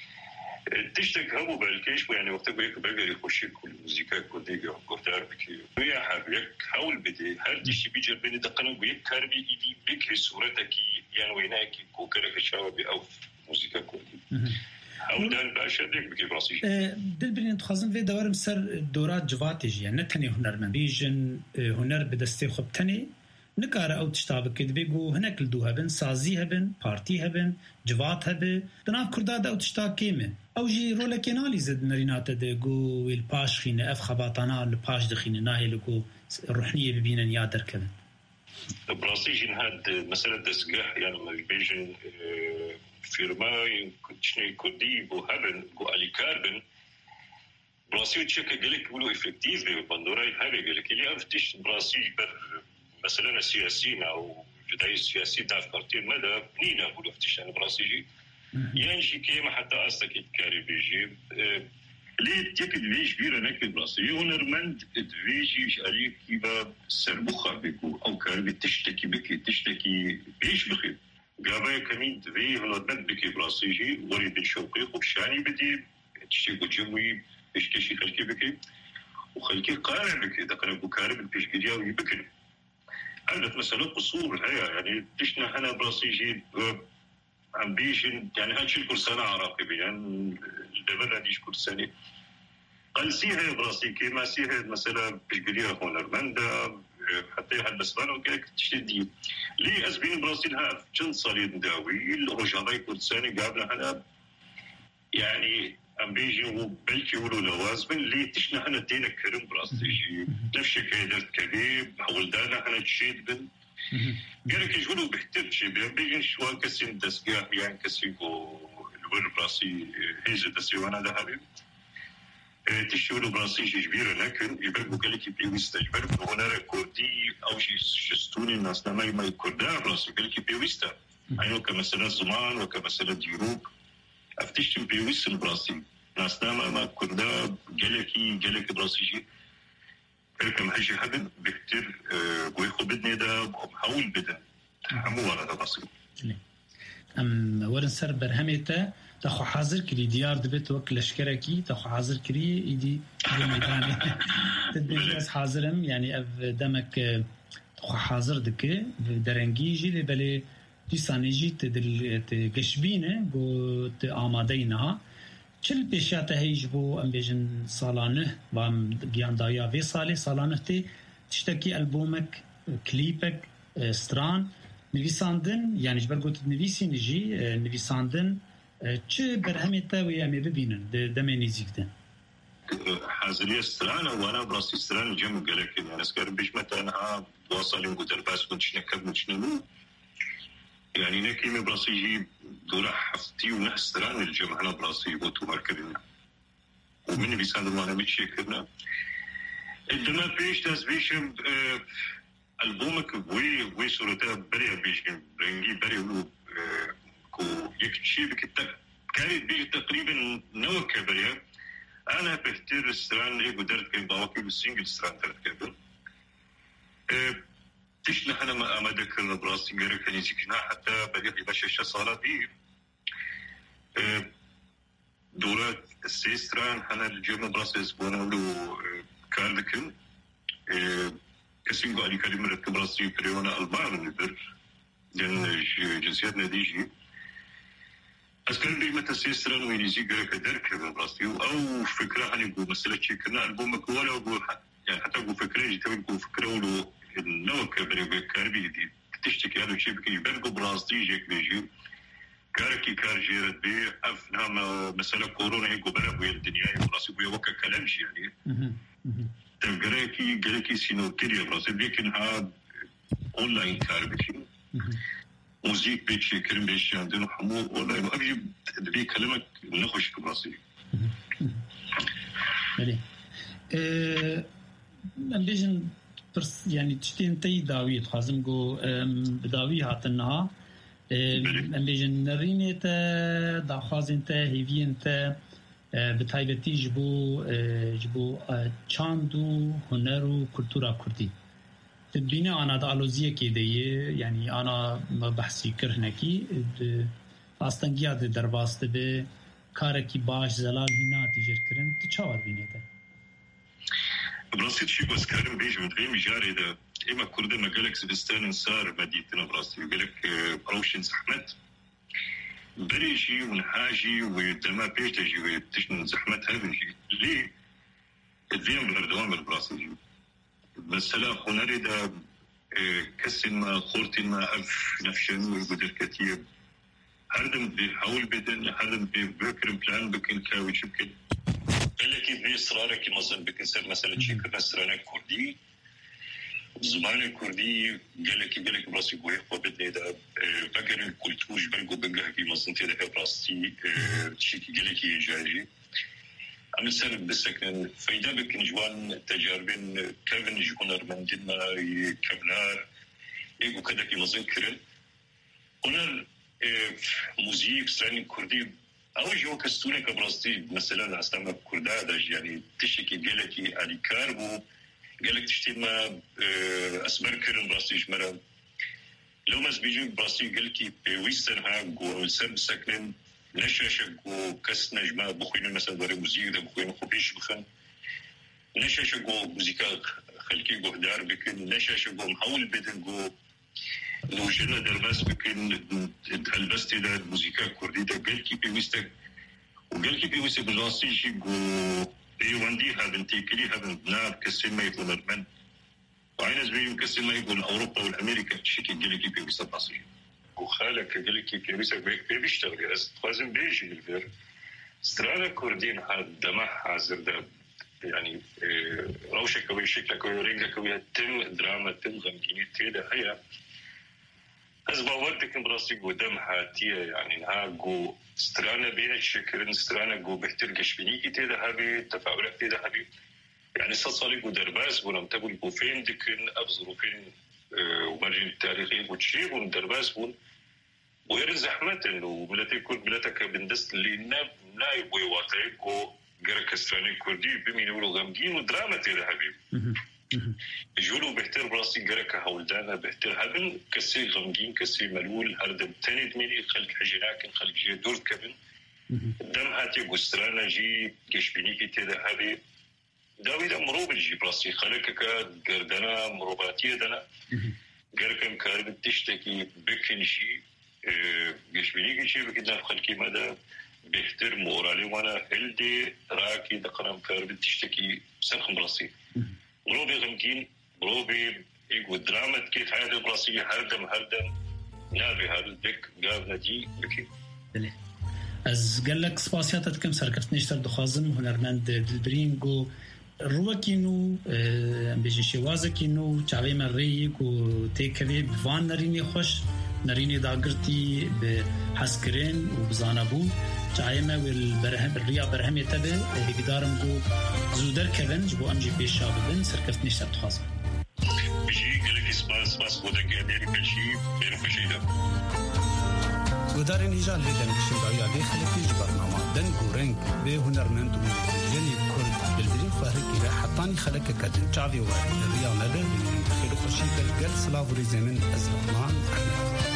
تشتك هبو بالكيش يعني وقت بيك بقى يخش كل موسيقى كردي كردار بكي ويا حبيك حاول بدي هل تشي بيجر بين دقنا ويك كاربي إيدي بك صورتك يعني ويناكي كوكرك تشاو بأو موسيقى كردي هودان باشدك بكي براسي دلبرين تخازن في دوار مسر دورات جواتج يعني نتني هنرمن بيجن هنر بدستي خبتني نكارة أو تشتابك كده بيجو هناك الدوها بن سازيها بن بارتيها بن جواتها بن بناف كرداد أو تشتاك كيمة أو جي رولا كينالي زد نرينات دقو الباش خينة أف خباطانا الباش دخينة ناهي لقو الروحنية ببينا نيادر كذا براسي جين هاد مسألة دسقاح يعني بيجن فيرما كنتشني كردي بو هبن بو ألي كاربن براسي تشكى قالك بلو إفكتيف بي بندوراي هابي قالك اللي أفتش براسي بر مثلا السياسيين أو جداي السياسيين داف كارتين ماذا بنينا بلو أفتش أنا براسي جي ينجي كيما حتى أستك يتكاري بيجي ليه تيكد فيش بيرا نكد براسي هنرمند تفيجي عليك كيبا سربوخة بيكو أو كاربي تشتكي بكي تشتكي بيش بخير قابا كمين تفي هنرمند بكي براسي جي وريد الشوقي خبشاني بدي تشتكو جموي بيشكشي خلكي بكي وخلكي قارع بكي دقنا بكارب البيش قديا ويبكي عندك مسألة قصور هيا يعني تشنا أنا براسي جي عم بيجن يعني هالشي الكرسانة عراقي بيان الدبل هاديش كرساني قال سيها براسي كيما سيها مسألة بيش قديا هونرمندا حتى يحد بسبان وكاك تشتدي لي أزبين براسي لها جن صالي نداوي الرجالي كرساني قابلنا هنا يعني عم بيجي وبلكي ولو لوازمن لي تشنا هنا دينا كرم براسي نفس كيدر كبيب ولدانا هنا تشيد بن قالك يجولوا بحتب شي بيجي شوان كسين دسقاح يعني كسين الور براسي هيجي دسي وانا ده حبيب تشتولوا براسي شي كبيرة لكن يبرقوا قالك بيويستا يبرقوا هنا كردي أو شي شستوني الناس ما يكردها براسي قالك بيويستا عينو كمسألة زمان وكمسألة ديروب افتشتم بيويس البراسي ناس ما كردها قالك براسي شي كم هالشي حدن بكتير ويخو بدني ده بحاول بدن همو ولا ده بسيط ورن سر برهمته تخو حاضر كري ديار دبت وك لشكركي تخو حاضر كري يدي ميداني تدبيس حاضرم يعني اف دمك تخو حاضر دك درنجيجي لبلي دي سانيجي تقشبينه قو آمادينها چل پیشاته هیچ بو ام بیجن سالانه و ام گیان دایا وی سالانه تی تشتکی البومک کلیپک ستران نویساندن یعنی جبر گوت نویسی نجی نویساندن چه برهمته و امی ببینن دمه نزیکدن حاضرية ستران وانا براسي ستران جمع قالك يعني اسكار بيش متى انا واصلين قدر باس كنتش نكب نشنو يعني نكيمي براسي جي دورة حفتي ونحستران الجمع هنا براسي بوتو مركبنا ومن بيسان دمانا بيتشي كرنا عندما بيش تاس بيشم ألبومك وي صورتها بريا بيشم رنجي بريا ولو كو يكتشي بك كانت بيجي تقريبا نوع كبريا أنا بختار الستران إيه قدرت كي ضواكي بالسينجل ستران تلت كبير تشنا أنا ما ذكرنا براسي غير كان يزكنا حتى بدي بشاشة صارت بيه دولات السيستران أنا الجيم براسيس بونولو كاردكن كسينغو علي كلمة رتبراسي بريونا ألبان نبر لأن جنسياتنا ديجي أذكر لي متى سيستران وينيزي قرأك درك براسي أو فكرة هنقول مسألة شيء كنا ألبومك ولا أقول يعني حتى أقول فكرة جيت أقول فكرة ولو النوع كبري كاربي دي تشتكي هذا الشيء بكي برجو براسي جيك بيجي كاركي كارجيرت بي أفهم مسألة كورونا هيك وبرا بويا الدنيا براسي بويا وكا كلامش يعني قالكي سينو كريا براسي لكن ها أونلاين كاربكي موزيك بيتشي كريم بيتشي عندنا حمو أونلاين وأبجي بي كلامك نخش براسي ملي أمبيجن يعني تشتين تي داوي تخازم جو بداوي هاتنها أمبيجن نريني تا داخازن تا هيفين تا بتايبتي جبو چاندو هنرو كولتورا كردي تبيني أنا دالوزية كيدية يعني أنا بحثي كرهنكي أستنجيا درباست به كاركي باش زلال هنا تجر كرن تشاور بيني تا براسي شي بس كلام بيج مدريم جاري ده إما كرد ما قالك سبستان صار مدينتنا براسي قالك بروشن زحمت بريجي ونحاجي ودما بيج تجي وتشن زحمت هذا شيء ليه الدين بردوام براسي بس لا هنري ده كسن ما خورتي ما أف نفشن ويقدر كتير هردم بحاول بدن هردم بفكر بلان بكن كاوي شبكن لكن بإصرارك مثلا بكسر مسألة شيء كمسرنا كردي زمان الكردي قالك براسي قوي وبدني ده فكر الكولتور جبرجو بنجح في مثلا تده براسي شيء قالك يجاري أنا سر بسكن فإذا بكن جوان تجاربين كيفن جونر من دينا كبلار إيه وكذا في مثلا كرل هنا موسيقى سرني كردي أول شيء كستونة كبراسي مثلا أستعمل كردادة يعني تشكي قالك على كاربو قالك تشتي ما أسمر كرن براسي جمرة لو ما سبيجون براسي قالك ويسترها جو سب سكنن نشاشة جو كس نجمة بخوين مثلا داري موسيقى ده بخوين خوبيش بخن نشاشة جو موسيقى خلقي جو دار بكن نشاشة جو محاول بدن جو لو جينا درباس بكن هالبستي ده الموسيقى الكردية ده قالك بيوستك وقالك بيوستك براسي شي جو بيواندي هابنتي كلي هابن نار كسين ما يقول مرمن وعين زبيون كسين ما يقول أوروبا والأمريكا شكي قالك بيوستك براسي وخالك قالك بيوستك بيشتغل بس لازم بيجي الفير استرانا كردين هاد دمح حاضر ده يعني روشك كوي شكلك كوي رجلك كوي تم دراما تم غمجيني تيدا هيا أزبا وردك براسي قدام هاتية يعني هاقو استرانا بين الشكرين استرانا قو بحتر قشبينيكي تيدا هابي تفاعلك تيدا هابي يعني ستصالي قو درباس ونم تقول قو فين دكن أبزرو فين ومرجين التاريخي قو تشيب وندرباس بون ويرن زحمات إنه بلاتي كرد بلاتك بندست اللي نايب ويواتي قو قرق استراني كردي بمين يقولوا غمجين ودراما تيدا هابي يقولوا بحتر براسي قرك هولدانا بحتر هبن كسي غمجين كسي ملول هردم تاني دميني خلق حجراكن خلق جي دور كبن دم هاتي قسترانا جي قشبينيكي تيدا هبي داوي دا مروب الجي براسي خلقك قردنا مروباتي دانا قركم كارب تشتكي بكن جي قشبينيكي جي بكنا خلقي مدى بحتر مورالي وانا هلدي راكي دقنام كارب تشتكي سرخم براسي بروبي غمكين بروبي إيقو دراما كيف هذا براسي هردم نابي هردك قاب نجي بكي از قالك سباسياتات كم سركفت نشتر دخازم هنرمند دلبرينغو روكينو بيجي شوازكينو چاوي مريكو تيكوي بوان نريني خوش نريني داغرتي بحسكرين وبزانابو چايما والبرهم الريا برهم يتبه هيقدارم جو زودر كفن جبو امجي بيش شابدن سركفت نشتر دخازم بيجي قالك سباس بودك يديري بلشي بيرو فشيدا ودارين هجال لدن بشمدعي عليه خلقي جبرنامه دن قورنك به هنرمند وجني كرد بالبرين فهرك إلى حطاني خلقك كدن شعبي والرياضة خلو خشي بالقل سلاف ريزمن أزلمان أحمد